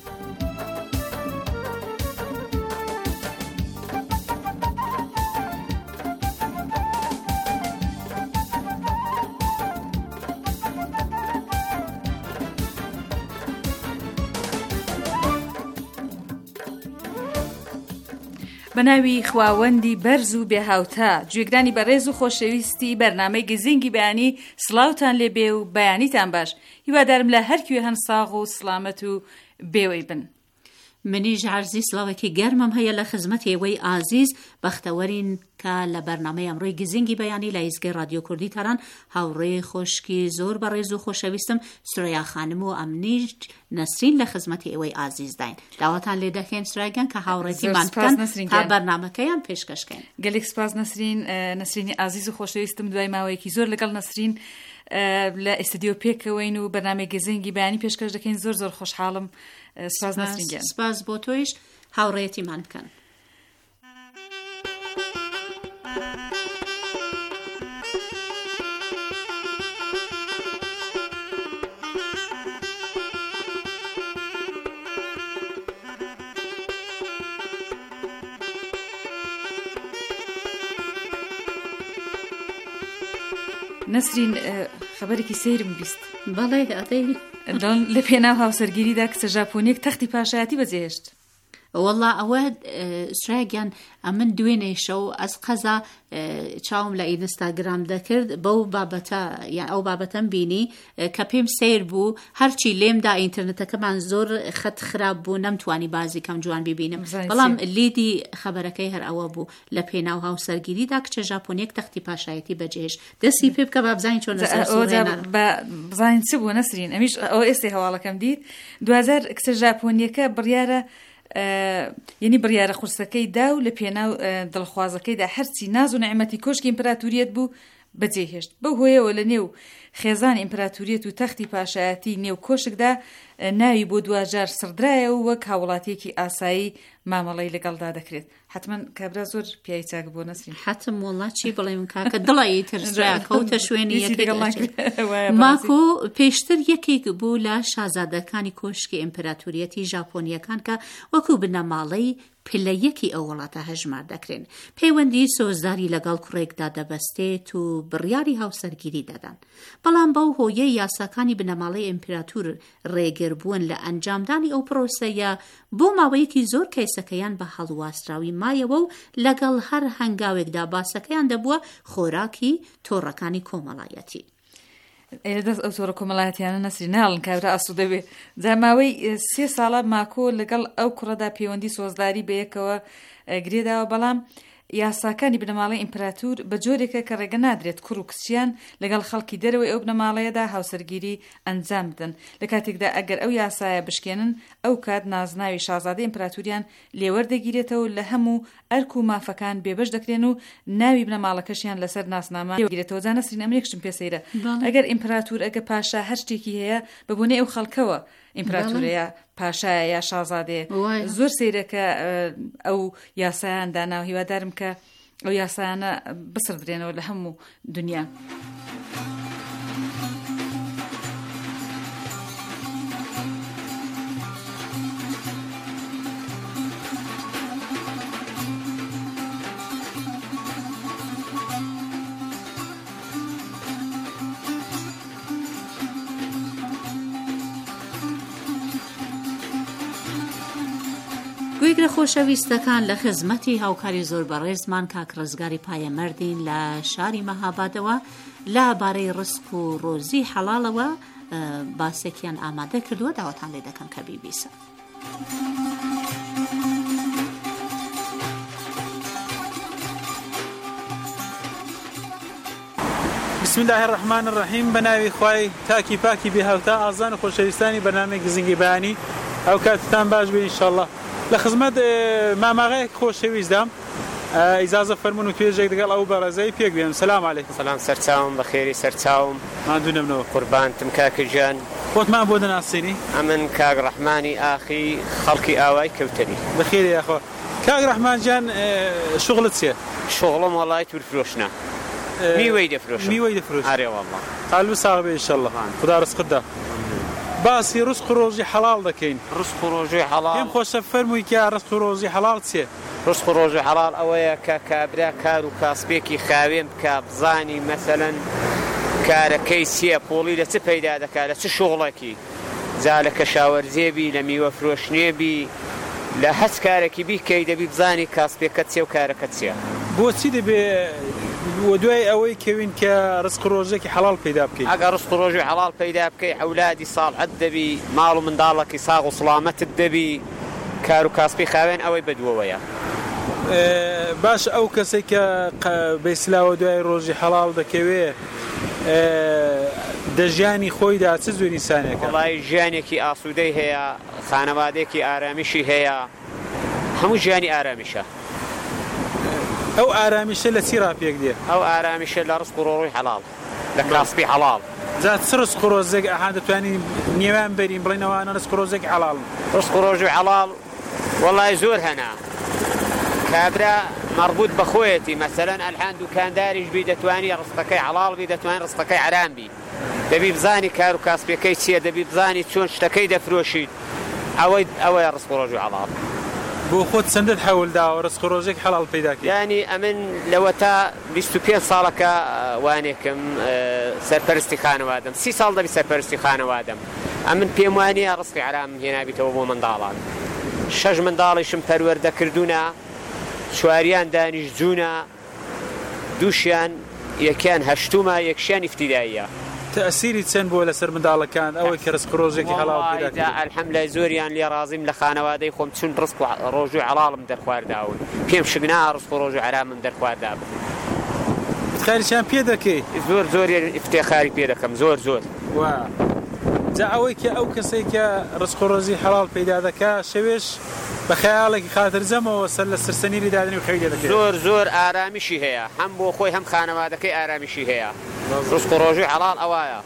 Speaker 8: بەناوی خواوەندی بەرز و بێهاوتا، گوێگرانی بەڕێز و خۆشەویستی بەرنامەی گزینگی بەیانی، سڵاوتان لێ بێ و بەیانیتان باش. هیوادارم لە هەرکوێ هەن ساغ و سلامەت و بێوەی بن.
Speaker 7: منیش عرزی سلاوکی گرمم هەیە لە خزمەت ئێوەی ئازیز بەختەوەرین کە لە بەرنامەی ئەمڕۆی گزینگی بەیانی لە ئیزگەی رادیۆ کوردی تەران هاوڕێی خۆشکی زۆر بەڕێز و خۆشەویستم سوریا خانم و ئەمنیش نەسرین لە خزمەتی ئێوەی ئازیز داین. داواتان لێ دەکەین سورایگەن کە هاوڕێتیمان بکەن تا بەرنامەکەیان پێشکەشکەین.
Speaker 8: گەلێک سپاس نەسرینی ئازیز و خۆشەویستم، دوای ماوەیەکی زۆر لەگەڵ نەسرین لە ئێستودیۆ پێکەوەین و بەرنامەی گزینگی بەیانی پێشکەش دەکەین. زۆر خۆشحاڵم. سپاس نەسرین گیان.
Speaker 7: سپاس بۆ تۆیش هاوڕێتیمان بکەن.
Speaker 8: نەسرین خەبەرێکی سەیرم بیست.
Speaker 7: بەڵێ ئەدەی
Speaker 8: لە پێناو هاوسەرگیریدا کچە ژاپۆنیەک تەختی پاشایەتی بەجێهێشت.
Speaker 7: والله ئەوە سراگیان ئەمن دوێنێ شەو ئەس قەزا چاوم لە ئینستاگرام دەکرد بەو بابەتە یان ئەو بابەتەم بینی کە پێم سیر بوو هەرچی لێمدا ئینترنێتەکەمان زۆر خەت خراپ بوو نەمتوانی بازی کەم جوان ببینم. بەڵام لیدی خەبەرەکەی هەر ئەوە بوو لە پێناو هاوسەرگیریدا کچە ژاپۆنیەک تەختی پاشایەتی بەجێهێشت. دەستی پێ بکە با بزانین چۆن
Speaker 8: بزانین چ بوو نەسرین. ئەمیش ئەو ئێستی هەواڵەکەم دیت 2000 کچە ژاپۆنیەکە بڕیارە یعنی بڕیارە قورسەکەی دا و لە پێناو دڵخوازەکەیدا هەرچی ناز و نعمەتی کۆشکی ئیمپراتوریەت بوو بەجێهێشت. بەو هۆیەوە لە نێو خێزان ئیمپراتوریەت و تەختی پاشایەتی نێو کۆشکدا ناوی بۆ دوجار سردرایە و وەک هاوڵاتیەکی ئاسایی مامەڵەی لەگەڵدا دەکرێت. حتما کابرا زۆر پیاوی چاک بۆ نەسرین.
Speaker 7: حتم وڵات چی بڵێم کاکە دڵی ترسرا کەوتە شوێنی ماکۆ پێشتر یەکێک بوو لە شازادەکانی کۆشکی ئیمپراتوریەتی ژاپۆنیەکان کە وەکو بنەماڵەی پلەیەکی ئەو وڵاتە هەژمار دەکرێن. پەیوەندی سۆزداری لەگەڵ کوڕێکدا دەبەستێت و بڕیاری هاوسەرگیری دەدەن. بەڵام بەو هۆیەی یاساکانی بنەماڵەی ئیمپراتور ڕێگر بوون لە ئەنجامدانی ئەو پرۆسەیە بۆ ماوەیەکی زۆر کەیسەکەیان بە هەڵواستراوی مایەوە و لەگەڵ هەر هەنگاوێکدا باسەکەیان دەبووە خۆراکی تۆڕەکانی کۆمەڵایەتی.
Speaker 8: دەست ئەو تۆڕە کۆمەڵایەتیانە نەسری ناڵن کابرا ئاسوو دەبێ. جاماوەی 3 ساڵە ماکۆ لەگەڵ ئەو کوڕەدا پەیوەندی سۆزداری بەیەکەوە گرێداوە. بەڵام یاساکانی بنەماڵەی ئیمپراتور بە جۆرێکە کە ڕێگە نادرێت کوڕ و کچیان لەگەڵ خەڵکی دەرەوەی ئەو بنەماڵەیەدا هاوسەرگیری ئەنجام بدەن. لە کاتێکدا ئەگەر ئەو یاسایە بشکێنن ئەو کات نازناوی شازادەی ئیمپراتوریان لێوەردەگیرێتەوە و لە هەموو ئەرک و مافەکان بێبەش دەکرێن و ناوی بنەماڵەکەشیان لەسەر ناسنامە گیرێتەوە. جا نەسرین ئەمرێکشم پێسەیرە ئەگەر ئیمپراتور ئەگە پاشا هەر شتێکی هەیە بەبوونەی ئەو خەڵکەوە ئیمپراتورەیە پاشایە یا شازادەیە زۆر سەیرەکە ئەو یاسایان داناو. هیوادارم کە ئەو یاسایانە بسردرێنەوە لە هەموو دنیا.
Speaker 7: گوێگرە خۆشەویستەکان لە خزمەتی هاوکاری زۆر بەڕێزمان کاک ڕزگاری پایەمەردین لە شاری مەهابادەوە لەبارەی ڕزق و ڕۆزی حەڵاڵەوە باسێکیان ئامادە کردووە. داوەتان لێ دەکەم کە بیبیسە.
Speaker 9: بسم الله الرحمن الرحیم. بەناوی خوای تاکی پاکی بێهاوتا ئازان و خۆشەویستانی بەرنامەی گزینگی بەیانی ئەو کاتتان باش بێ ئینشاءالله. لە خزمەت ماماغەیەک خۆشەویستدام ئیجازە فەرمون و توێژێک لەگەڵ ئەو بەڕێزەی پێک بێنم. سەلام عەلەیکم.
Speaker 10: سەلام سەرچاوم بەخێری سەرچاوم
Speaker 9: مادوونەمنەوە
Speaker 10: قوربانتم کاکە گیان.
Speaker 9: خۆتمان بۆ دەناسیانی؟
Speaker 10: ئەمن کاک ڕەحمانی ئاخی خەڵکی ئاوای کەوتەری.
Speaker 9: بەخێری یاخۆ. کاک ڕەحمان گیان شغلت چییە؟
Speaker 10: شغڵم وەڵای تورفرۆشنە. میوەی دەفرۆشم.
Speaker 9: میوەی دەفرۆشم.
Speaker 10: ئارێ وەڵڵا.
Speaker 9: قەلب ساغ بێ ئینشاءالله. خدا ڕزقت دا. باسی ڕزق و ڕۆژی حەڵاڵ دەکەین.
Speaker 10: ڕزق و ڕۆژی حەڵاڵ.
Speaker 9: پێم خۆشە فەرمووی کە ڕزق و ڕۆژی حەڵاڵ چییە؟
Speaker 10: ڕزق و ڕۆژی حەڵاڵ ئەوەیە کە کابرا کار و کاسبێکی خاوێن بکە بزانی مەسەلەن کارەکەی چییە، پۆڵی لە چ پەیدا دەکات، لە چ شغڵێکی، جا لە کەشاوەرزێبی لە میوە فرۆشنێبی لە هەچ کارێکی بیکەی دەبی بزانی کاسبێکە چییە و کارەکە چییە.
Speaker 9: بۆچی دەبێ و دوای ئەوەی کەوین کە ڕزق و ڕۆژێکی حەڵاڵ پەیدا بکەین؟
Speaker 10: ئەگەر ڕزق و ڕۆژی حەڵاڵ پەیدا بکەی ئەولادی ساڵحەت دەبی، ماڵ و منداڵێکی ساغ و سڵامەتت دەبی، کار و کاسبی خاوێن ئەوەی بەدووەوەیە.
Speaker 9: باش ئەو کەسێک کە بەیسلاوە دوای ڕۆژی حەڵاڵ دەکەوێت دەژیانی خۆیدا چ زۆر ئینسانێکە؟
Speaker 10: وڵای ژیانێکی ئاسوودەی هەیە، خانەوادێکی ئارامیشی هەیە، هەموو ژیانی ئارامیشە.
Speaker 9: ئەو ئارامیشە لە چی ڕاپێک دێ؟
Speaker 10: ئەو ئارامیشە لە ڕزق و ڕۆژی حەڵاڵ، لە کاسبی حەڵاڵ.
Speaker 9: جا چ ڕزق و ڕۆژێک ئەها دەتوانین نێوان بەرین بڵێن ئەوانە ڕزق و ڕۆژێک حەڵاڵن؟
Speaker 10: ڕزق و ڕۆژی حەڵاڵ وەڵای زۆر هەنا. کابرا مربوط بەخۆیەتی، مەسەلەن ئەلحان دوکانداریش بی دەتوانی ڕستەکەی حەڵاڵ بی، دەتوانین ڕستەکەی حرام بی. دەبی بزانی کار و کاسبەکەی چییە، دەبی بزانی چۆن شتەکەی دەفرۆشیت. ئەوەیە ڕزق و ڕۆژی حەڵاڵ.
Speaker 9: بۆ خۆت چەندت هەوڵ داوە ڕزق و ڕۆژێک حەڵاڵ پەیدا کەیت؟
Speaker 10: یعنی ئەمن لەوە تا 25 ساڵەکە وانێکم سەرپەرستی خانەوادەم، 30 ساڵ دەبی سەرپەرستی خانەوادەم. ئەمن پێم وانیە ڕزقی حرام هێنابیتەوە بۆ منداڵان. 6 منداڵیشم پەروەردە کردوونە، چواریان دانیشتجوونە، دووشیان یەکیان هەشتومە، یەکشیان ئیفتیداییە.
Speaker 9: تەسیری چەند بووە لەسەر منداڵەکان ئەوەی کە ڕزق و ڕۆژێکی حەڵاڵ پەیدا کەیت؟
Speaker 10: ئەلحەمدولیلا زۆریان لێ ڕازیم لە خانەوادەی خۆم، چون ڕزق و ڕۆژی حەڵاڵم دەرخوارداون، پێم شگنا ڕزق و ڕۆژی حرامم دەرخواردابن.
Speaker 9: افتخاریشیان پێ دەکەی؟
Speaker 10: زۆر افتخاری پێ دەکەم، زۆر.
Speaker 9: جا ئەوەی کە ئەو کەسێک کە ڕزق و ڕۆژی حەڵاڵ پەیدا دەکا شەوێش بە خەیاڵێکی خاترجەمەوە سەر لە سەرسەنیری دادنی و خەوی دەکەێت.
Speaker 10: زۆر ئارامیشی هەیە، هەم بۆ خۆی هەم خانەوادەکەی ئارامیشی هەیە. ڕزق و ڕۆژی حەڵاڵ ئەوایە.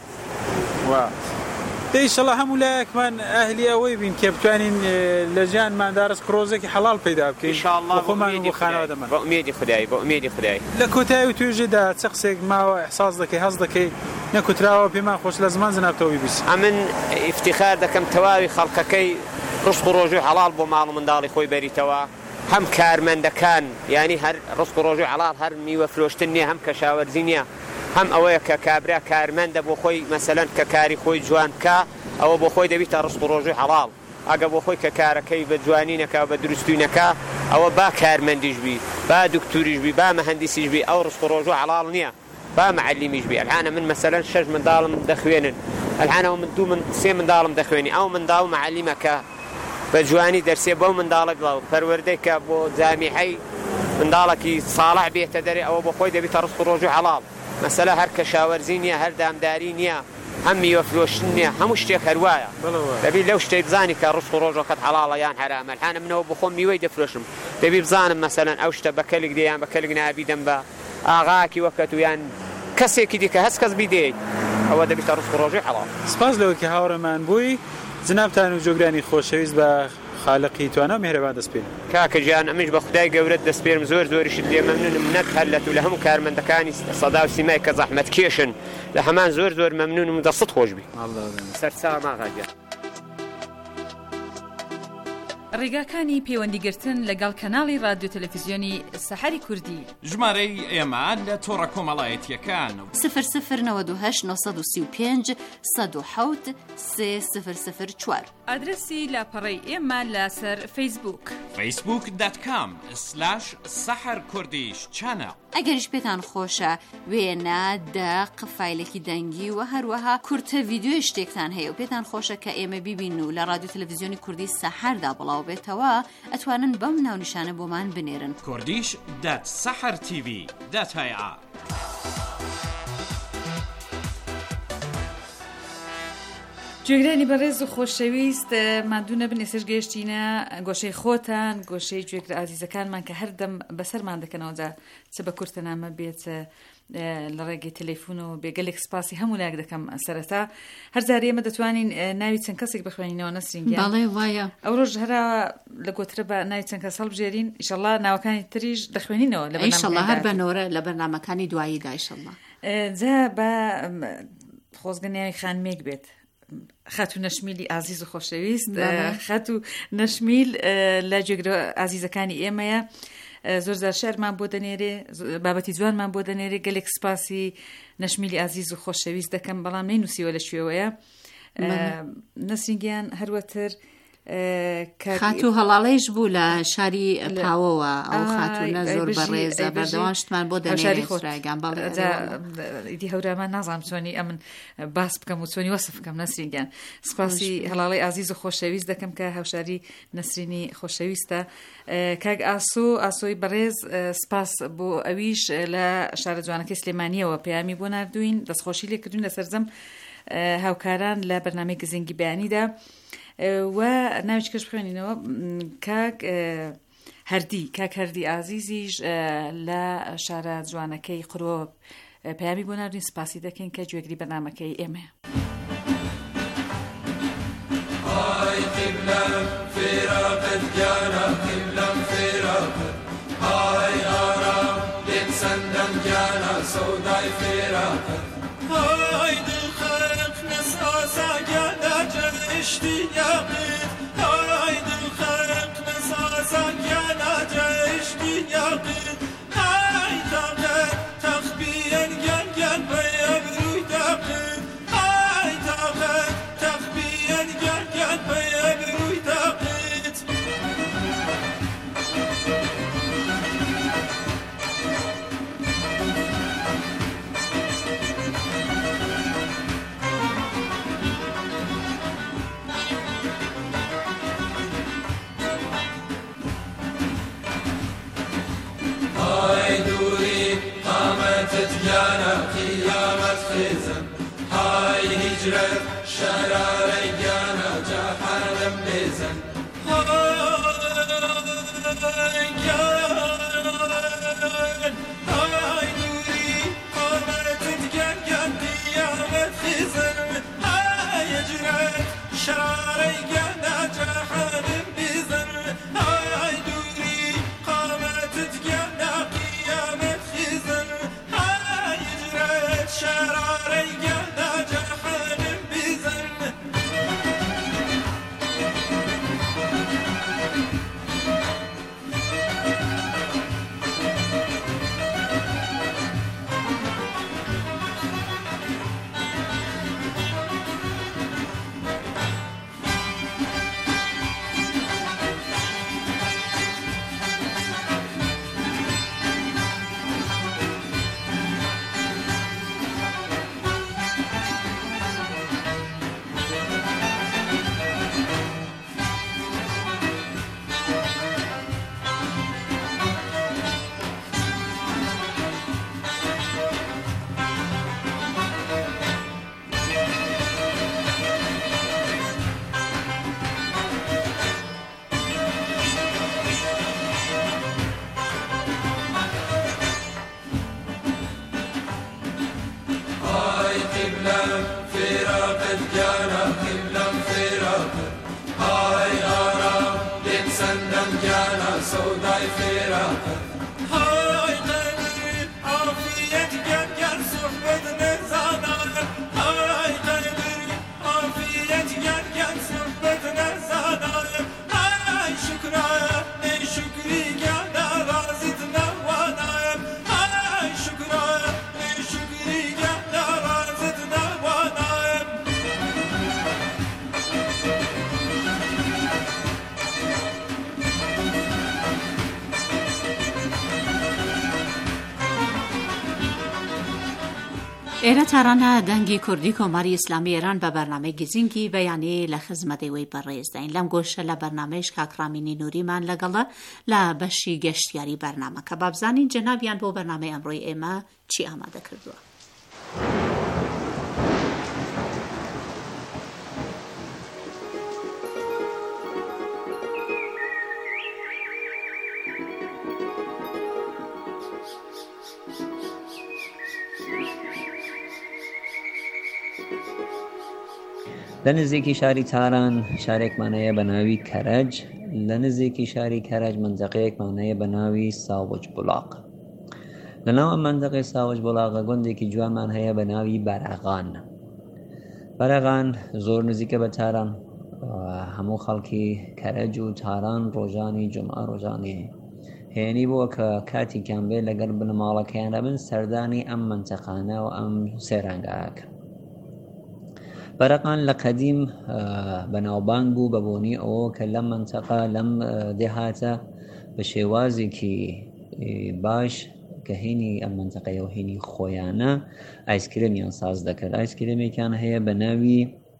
Speaker 9: ئینشەڵا هەموو لایەکمان ئەهلی ئەوەی بین کە بتوانین لە ژیانماندا ڕزق و ڕۆژێکی حەڵاڵ پەیدا بکەین
Speaker 10: ئینشاءڵڵا
Speaker 9: بۆ خۆمان و بۆ خانەوادەمان.
Speaker 10: بە ئومێدی خودای.
Speaker 9: لە کۆتایی و توێژێدا چ قسێک ماوە ئەحساس دەکەی، هەست دەکەی نەکوتراوە پێمان خۆش لە زمان زنابتەوە بیبیست؟
Speaker 10: ئەمن ئیفتیخار دەکەم تەواوی خەڵکەکەی ڕزق و ڕۆژی حەڵاڵ بۆ ماڵ و منداڵی خۆی بەریتەوە، هەم کارمەندەکان، یعنی هەر ڕزق و ڕۆژی حەڵاڵ هەر میوە فرۆشتن نییە، هەم کەشاوەرزی نییە، هەم ئەوەیە کە کابرا کارمەندە بۆ خۆی مەسەلەن کە کاری خۆی جوان بکە، ئەوە بۆ خۆی دەبیتە ڕزق و ڕۆژی حەڵاڵ. ئەگە بۆ خۆی کە کارەکەی بە جوانی نەکا بە دروستی نەکا، ئەوە با کارمەندیش بی، با دکتوریش بی، با مەهەندیسیش بی، ئەو ڕزق و ڕۆژی حەڵاڵ نییە. با معلیمیش بی. الحانە من مەسەلەن 6 منداڵم دەخوێنن، الحانەوە من 3 منداڵم دەخوێنی، ئەو منداڵ معلیمەکە بە جوانی دەرسێ بەو منداڵە بڵاو پەروەردەی کە بۆ جامیعەی منداڵێکی ساڵح بێتە دەرێ، ئەوە بۆ خۆی دەبیتە ڕزق و ڕۆژی حەڵاڵ. مەسەلە هەر کەشاوەرزی نییە، هەر دامداری نییە، هەم میوە فرۆشتن نییە، هەموو شتێک هەروایە. دەبی لەو شتێک بزانی کە ڕزق و ڕۆژەکەت حەڵاڵە یان حرامە. الحانە منەوە بۆ خۆم میوەی دەفرۆشم، دەبی بزانم مەسەلەن ئەو شتە بە کەلک دێ یان بە کەلک نابی دەم بە ئاغاکی وەکەت و یان کەسێکی دیکە هەست کەس بیدێت، ئەوە دەبیتە ڕزق و ڕۆژی حەڵاڵ.
Speaker 9: سپاس لەوە کە هاوڕێمان بووی. جنابتان و جۆگرانی خۆشەویست بە خالقی توانە و میهرەبان دەست پێن.
Speaker 10: کاکە گیان ئەمیش بە خودای گەورەت دەست پێرم، زۆریشت لێ مەمنونم، نەک هەلەت و لە هەموو کارمەندەکانی سەدا و سیمای کە زەحمەت کێشن لە هەمان زۆر مەمنونم و دەستت خۆش بی. سەرچاوە ماغاجە.
Speaker 8: ڕێگاکانی پەیوەندیگرتن لەگەڵ کەناڵی رادیۆ تەلەڤیزیۆنی سەحەری کوردی.
Speaker 4: ژمارەی ئێمە لە تۆڕە کۆمەڵایەتیەکان
Speaker 7: 0098 935 107 3004.
Speaker 8: ئادرسی لاپەڕەی ئێمە لەسەر فەیسبوک
Speaker 4: facebook.com/saharkurdish
Speaker 7: ئەگەریش پێتان خۆشە وێنە دەق فایلێکی دەنگی و هەروەها کورتە ڤیدیۆی شتێکتان هەیە و پێتان خۆشە کە ئێمە بیبین و لە رادیۆ تەلەڤیزیۆنی کوردی سەحەردا بڵاو بێتەوە، ئەتوانن بەم ناونیشانە بۆمان بنێرن.
Speaker 4: kurdish.sahartv.ir.
Speaker 8: گوێگرانی بەڕێز و خۆشەویست، مادوو نەبن ئێسش گەیشتینە گۆشەی خۆتان، گۆشەی گوێگر ئازیزەکانمان کە هەردەم بەسەرمان دەکەنەوەجا چ بە کورتەنامە بێت لە ڕێگەی تەلەفۆن و بێگەلێک سپاسی هەموو لایەک دەکەم سەرەتا. هەرزاری ئێمە دەتوانین ناوی چەند کەسێک بخوێنینەوە نەسرینگیان.
Speaker 7: بەڵێ وایە.
Speaker 8: ئەو ڕۆژ هەرا لە گۆترە بە ناوی چەند کەس هەڵبژێرین، ئیشەڵڵا ناوەکانی تریش دەخوێنینەوە لە
Speaker 7: ئیشەڵڵا هەر بەنۆرە لە بەرنامەکانی دواییدا ئیشەڵڵا.
Speaker 8: جا بە خۆزگەنیاوی خانمێک بێت. خاتو نەشمیلی ئازیز و خۆشەویست، خاتو نەشمیل لە جێگرە ئازیزەکانی ئێمەیە، زۆر زار شەرمان بۆ دەنێرێ، بابەتی جوانمان بۆ دەنێرێ. گەلێک سپاسی نەشمیلی ئازیز و خۆشەویست دەکەم، بەڵام نەینووسیوە لە شوێوەیە. نەسرینگیان هەروەتر
Speaker 7: خاتو هەڵاڵەیش بوو لە شاری پاوەوە ئەو خاتونە زۆر بەڕێزە بەردەواشتمان بۆ دەنێرێگان
Speaker 8: ئیدی هەورامان نازانم چۆنی ئەمن باس بکەم و چۆنی وەسف بکەم نەسرینگیان سپاسی هەڵاڵی ئازیز و خۆشەویست دەکەم کە هاوشاری نەسرینی خۆشەویستە کاک ئاسۆی بەڕێز سپاس بۆ ئەویش لە شارە جوانەکەی سلێمانیەوە پەیامی بۆ نردوین دەستخۆشی لێ کردوین لەسەرجەم هاوکاران لە بەرنامەی گزنگی بەیانیدا و ناوچ کەش بخوێنینەوە کاک هەردی ئازیزیش لە شارە جوانەکەی قڕۆ پەیامی بۆ نردوین سپاسی دەکەین کە گوێگری بەرنامەکەی ئێمە
Speaker 11: هاي قبلة فراقت جانا قبلة فراقت هاي غرام لتسندم جانا سوداي فراقت هاي دل خلق نساسا جانا جرشتي ياقت هاي دل خلق نساسا جانا جرشتي ياقت هاي طاقت تخبيا جان بيبروي داقت هاي طاقت تخبيا جان بيبروي داقت هاي دوري قامت تجانا قيامة خزن هاي هجرة شرار جانا جحرم بزن هاي جان هاي دوري قامت تجانا قيامة خزن هاي هجرة شرار جانا جحرم بزن هاي دوري قامت تجانا قيامة خزن هاي هجرة شرار جانا جحرم بزن هاي قبلة فراقت جانا قبلة فراقت هاي غرام لتسندم جانا سوداي فراقت هاي قلبي عافية جان صحبة نزانا هاي قلبي عافية جان صحبة نزانا هاي شكرا اي شكري جانا رازتنا وانا هاي شكرا اي شكري جانا رازتنا وانا
Speaker 7: ئێرە تارانە دەنگی کوردی کۆماری ئیسلامی ئێران بە بەرنامەی گزینگی بەیانی لە خزمەتەوەی بەڕێزداین لەم گۆشە لە بەرنامەیش کاکرامینی نووریمان لەگەڵە لە بەشی گەشتیاری بەرنامە کە بابزانین جەنابیان بۆ بەرنامەی ئەمڕۆی ئێمە چی ئامادە کردووە.
Speaker 12: لە نزیکی شاری تاران شارێکمانەیە بە ناوی کەرەج لە نزیکی شاری کەرەج منجەقەیەکمانەیە بە ناوی ساوج بولاق لە ناو ئەم منجەقەی ساوج بولاقە گوندێکی جوانمان هەیە بە ناوی بەرەغان زۆر نزیکە بە تاران هەموو خەڵکی کەرەج و تاران ڕۆژانی جومعە ڕۆژانی هێنی بووە کە کاتی کامبێ لەگەڵ بنەماڵەکەیان دەبن سەردانی ئەم منجەقانە و ئەم سێرانگاکە بەرەقان لە قەدیم بەناوبانگ بوو بەبوونی ئەوە کە لەم منتەقە لەم دێهاتە بە شێوازێکی باش کە هینی ئەم منتەقەیە و هینی خۆیانە ئایسکرێمیان ساز دەکرد. ئایسکرێمێکیان هەیە بە ناوی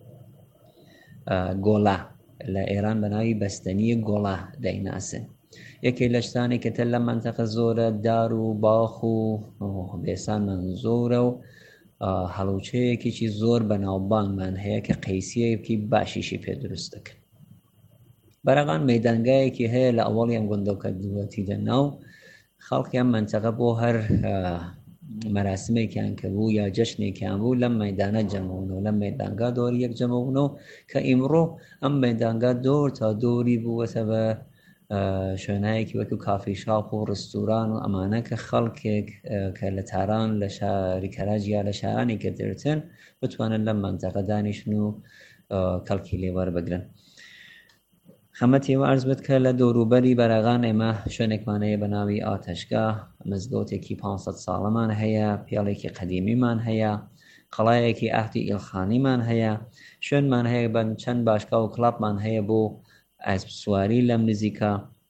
Speaker 12: گۆڵا، لە ئێران بە ناوی بەستەنی گۆڵا دەیناسن. یەکێک لە شتانی کە تە لە منتەقە زۆرە دار و باخ و بێسانمان زۆرە و هەڵوچەیەکێکی زۆر بەناوبانگمان هەیە کە قەیسیەکی باشیشی پێ دروست دەکەن. بەرەقان مەیدانگایەکی هەیە لە ئەوەڵی ئەم گوندەوکە دووەتیدە ناو خەڵکیان منتەقە بۆ هەر مەراسمێکیان کە بوو یا جەشنێکیان بوو لەم مەیدانە جەمەونەوە، لەم مەیدانگا دۆری یەک جەمەونەوە کە ئیمڕۆ ئەم مەیدانگا دۆر تا دۆری بووەتە بە شوێنایەکی وەکو کافی شاپ و ڕستوران و ئەمانە کە خەڵکێک کە لە تاران لە شاری کەراج یا لە شارانی کە دەرتن بتوانن لەم منتەقە دانیشن و کەڵکی لێوەربگرن. خەمەتیەوە عەرز بێت کە لە دەوروبەری بەرەغان ئێمە شوێنێکمانەیە بە ناوی ئاتەشگا، مزگەوتێکی 500 ساڵەمان هەیە، پیاڵێکی قەدیمیمان هەیە، قەڵایەکی ئاهدی ئیلخانیمان هەیە، شوێنمان هەیە بە چەند باشگا و کڵاپمان هەیە بۆ ئاسب سواری لەم نزیکە.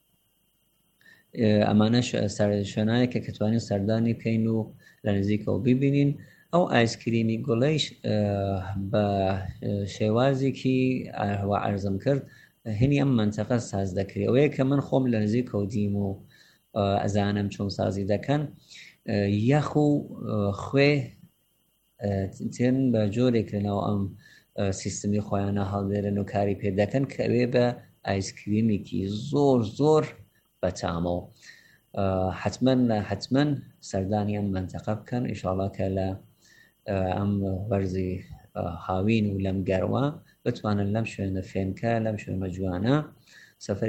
Speaker 12: ئەمانە شوێنایەکە کە توانین سەردانی بکەین و لە نزیکەوە ببینین. ئەو ئایسکریمی گوڵەیش بە شێوازێکی هەوا عەرزم کرد هینی ئەم منتەقە ساز دەکرێت. ئەوەیە کە من خۆم لە نزیکەوە دیم و ئەزانم چۆن سازی دەکەن، یەخ و خوێ تێن بە جۆرێک لەناو ئەم سیستمی خۆیانە هەڵدێرن و کاری پێ دەکەن کە ئەوێ بە ئایسکریمێکی زۆر زۆر بەتامە و حتمەن سەردانی ئەم منتەقە بکەن ئینشاڵڵا کە لە ئەم وەرزی هاوین و لەم گەرمە بتوانن لەم شوێنە فێنکە لەم شوێنە جوانە سەفەر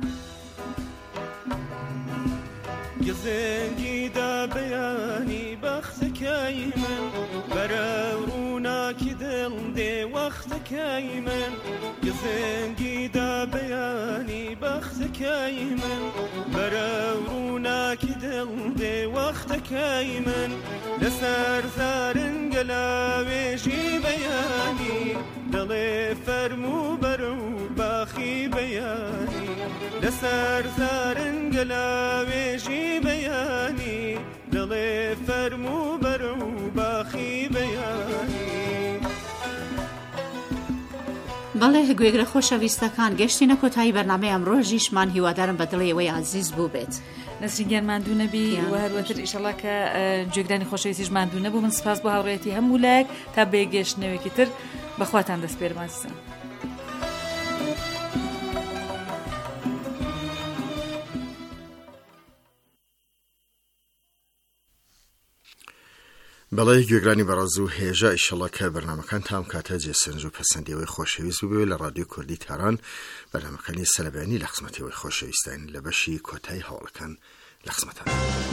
Speaker 6: گزنگی دا بەیانی بەختەکەی من بەرە ڕووناکی دڵ دێ وەختەکەی من گزنگی دا بەیانی بەختەکەی من بەرە ڕووناکی دڵ دێ وەختەکەی من لەسەر زارنگە لاوێژی بەیانی دڵێ فەرموو بەرە و باخی بەیانی لەسەر زارنگە لاوێژی بەیانی دڵێ فەرموو بەرە و باخی بەیانی.
Speaker 7: بەڵێ گوێگرە خۆشەویستەکان گەشتینە کۆتایی بەرنامەی ئەمڕۆژیشمان هیوادارم بە دڵێەوەی عەزیز بوو بێت.
Speaker 8: نەسرینگیان ماندوو نەبی و هەروەتر ئیشەڵا کە جێگرانی خۆشەویستیش ماندوو نەبوو. من سپاس بۆ هاوڕێتی هەموو لایەک تا بێگەشتنەوەیەکی تر بەخواتان دەسپێرم عەزیزان.
Speaker 3: بەڵێ گوێگرانی بەڕێز و هێژە ئیشەڵڵا کە بەرنامەکان تام کاتە جێسەنج و پەسەندیەوەی خۆشەویست بووبێ لە ڕادیۆ کوردی تاران بەرنامەکانی سەلەبیانی لە خزمەتیەوەی خۆشەویستین لە بەشی کۆتایی هەواڵەکان لە خزمەتان.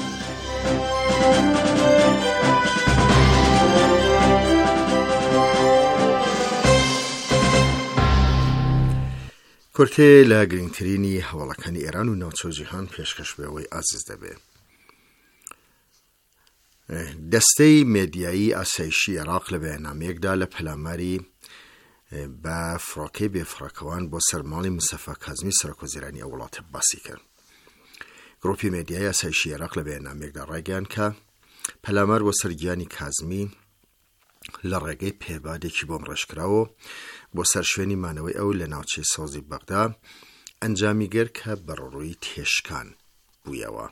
Speaker 3: کورتێ لە گرنگترینی هەواڵەکانی ئێران و ناوچە جیهان پێشکەش بێەوەی ئازیز دەبێت. دەستەی مێدیایی ئاسایشی عێراق لە بەیاننامەیەکدا لە پەلاماری بە فڕۆکەی بێفڕۆکەوان بۆ سەرماڵی مستەفا کازمی سەرۆکوەزیرانی ئەو وڵاتە باسی کرد. گڕۆپی مێدیایی ئاسایشی عێراق لە بەیاننامەیەکدا ڕایگەیاند کە پەلامار بۆ سەرگیانی کازمی لە ڕێگەی پێبادێکی بۆم ڕێژکراوە بۆ سەر شوێنی مانەوەی ئەو لە ناوچەی سۆزی بەغدا ئەنجامی گەر کە بەڕۆڕووی تێشکان بوویەوە.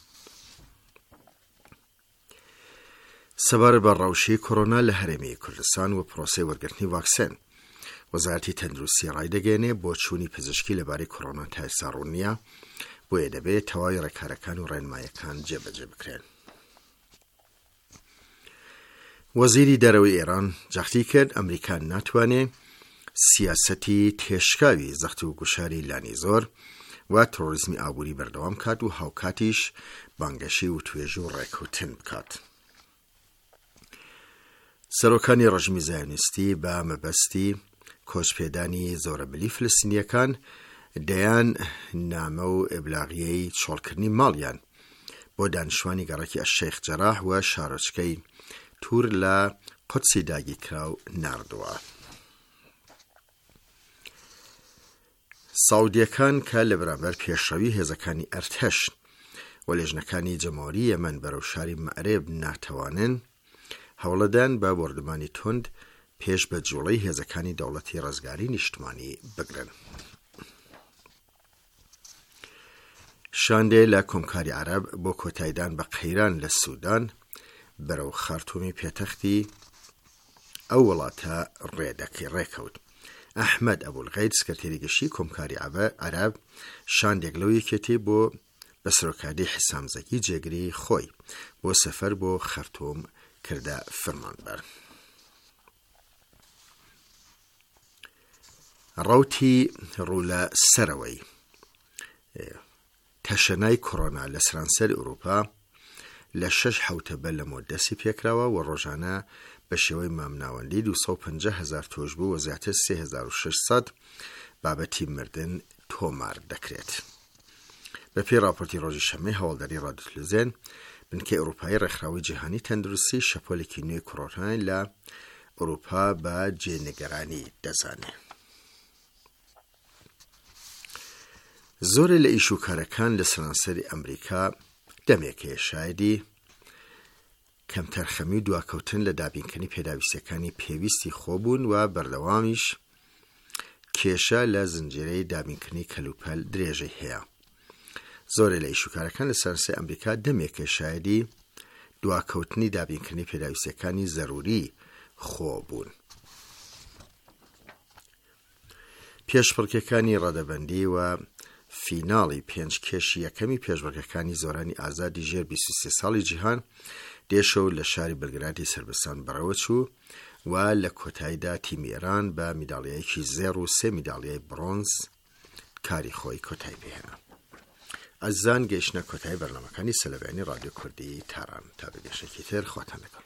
Speaker 3: سەبار بە ڕەوشی کۆرۆنا لە هەرێمی کوردستان و پرۆسەی وەرگرتنی ڤاکسین وەزارەتی تەندروستی ڕایدەگەێنێ بۆ چوونی پزیشکی لەبارەی کۆرۆنا تا ئێستا ڕوون نییە، بۆیە دەبێت تەواوی ڕێکارەکان و ڕێنماییەکان جێبەجێ بکرێن. وەزیری دەرەوەی ئێران جەختی کرد ئەمریکا ناتوانێت سیاسەتی تێشکاوی زەخت و گوشاری لانی زۆر و تۆڕیزمی ئابووری بەردەوام کات و هاوکاتیش بانگەشی و توێژ و ڕێکوتن بکات. سەرۆکانی ڕژمی زایۆنیستی بە مەبەستی کۆچپێدانی زۆرەبلی فلستینیەکان دەیان نامە و ئێبلاغیەی چۆڵکردنی ماڵیان بۆ دانیشتوانی گەڕەکی ئەشەیخ جەراح و شارۆچکەی توور لە قودسی داگیرکراو ناردووە. ساودیەکان کە لە بەرامبەر پێشەوی هێزەکانی ئەرتەش و لێژنەکانی جەمهوری یەمەن بەرەو شاری مەعرێب ناتەوانن هەوڵەدان بە بۆردەمانی تند پێش بە جوڵەی هێزەکانی دەوڵەتی ڕزگاری نیشتمانی بگرن. شاندێ لە کۆمکاری عەرەب بۆ کۆتاییدان بە قەیران لە سوودان بەرەو خارتومی پێتەختی ئەو وڵاتە ڕێکەوت. ئەحمەد ئەبولغەید سکرتێری گەشتی کۆمکاری عەرەب شاندێک لەو یەکێتی بۆ بە سەرۆکادەی حسامزەکی جێگری خۆی بۆ سەفەر بۆ خەرتوم کردە فەرمانبەر. ڕەوتی ڕوو لە سەرەوەی تەشەنای کۆڕۆنا لە سەرانسەری ئەوروپا لە 6 حوتەبە لە مۆدەسی پێکراوە و ڕۆژانە بە شێوەی مامناوەندی 250,000 تۆش بوو و زیاتر 3600 بابەتی مردن تۆمار دەکرێت. بە پێی راپۆرتی ڕۆژی شەمەی هەواڵداری ڕادیۆ تەلەڤیزیۆن بنکەی ئەوروپایی ڕێکخراوەی جیهانی تەندروستی شەپۆلێکی نوێی کۆڕۆنای لە ئەوروپا بە جێنێگەرانی دەزانێت. زۆرە لە ئیشوکارەکان لە سەرانسەری ئەمریکا دەمێکەیە شایدی کەمتەرخەمی دواکەوتن لە دابینکردنی پێداویستەکانی پێویستی خۆبوون و بەردەوامیش کێشە لە زنجیرەی دابینکردنی کەلوپەل درێژەی هەیە. زۆرە لە ئیشوکارەکان لە سەرانسەری ئەمریکا دەمێکە شایدی دواکەوتنی دابینکردنی پێداویستەکانی زەروری خۆبوون. پێشبڕکێکانی ڕادەبەندی و فیناڵی 5 کێشی یەکەمی پێشبڕکێکانی زۆرانی ئازادی ژێر 23 ساڵی جیهان دێشەو لە شاری بەلگرادی سربستان بەڕەوە چوو و لە کۆتاییدا تیمی ئێران بە میداڵیایەکی زێڕ و 3 میداڵیای برۆنز کاری خۆی کۆتایی پێهێنا. ئەزان گەیشتنە کۆتایی بەرنامەکانی سەلەڤیانی ڕادیۆ کوردی تاران تا بەگەشتێکی تر خواتان لەگەڵ.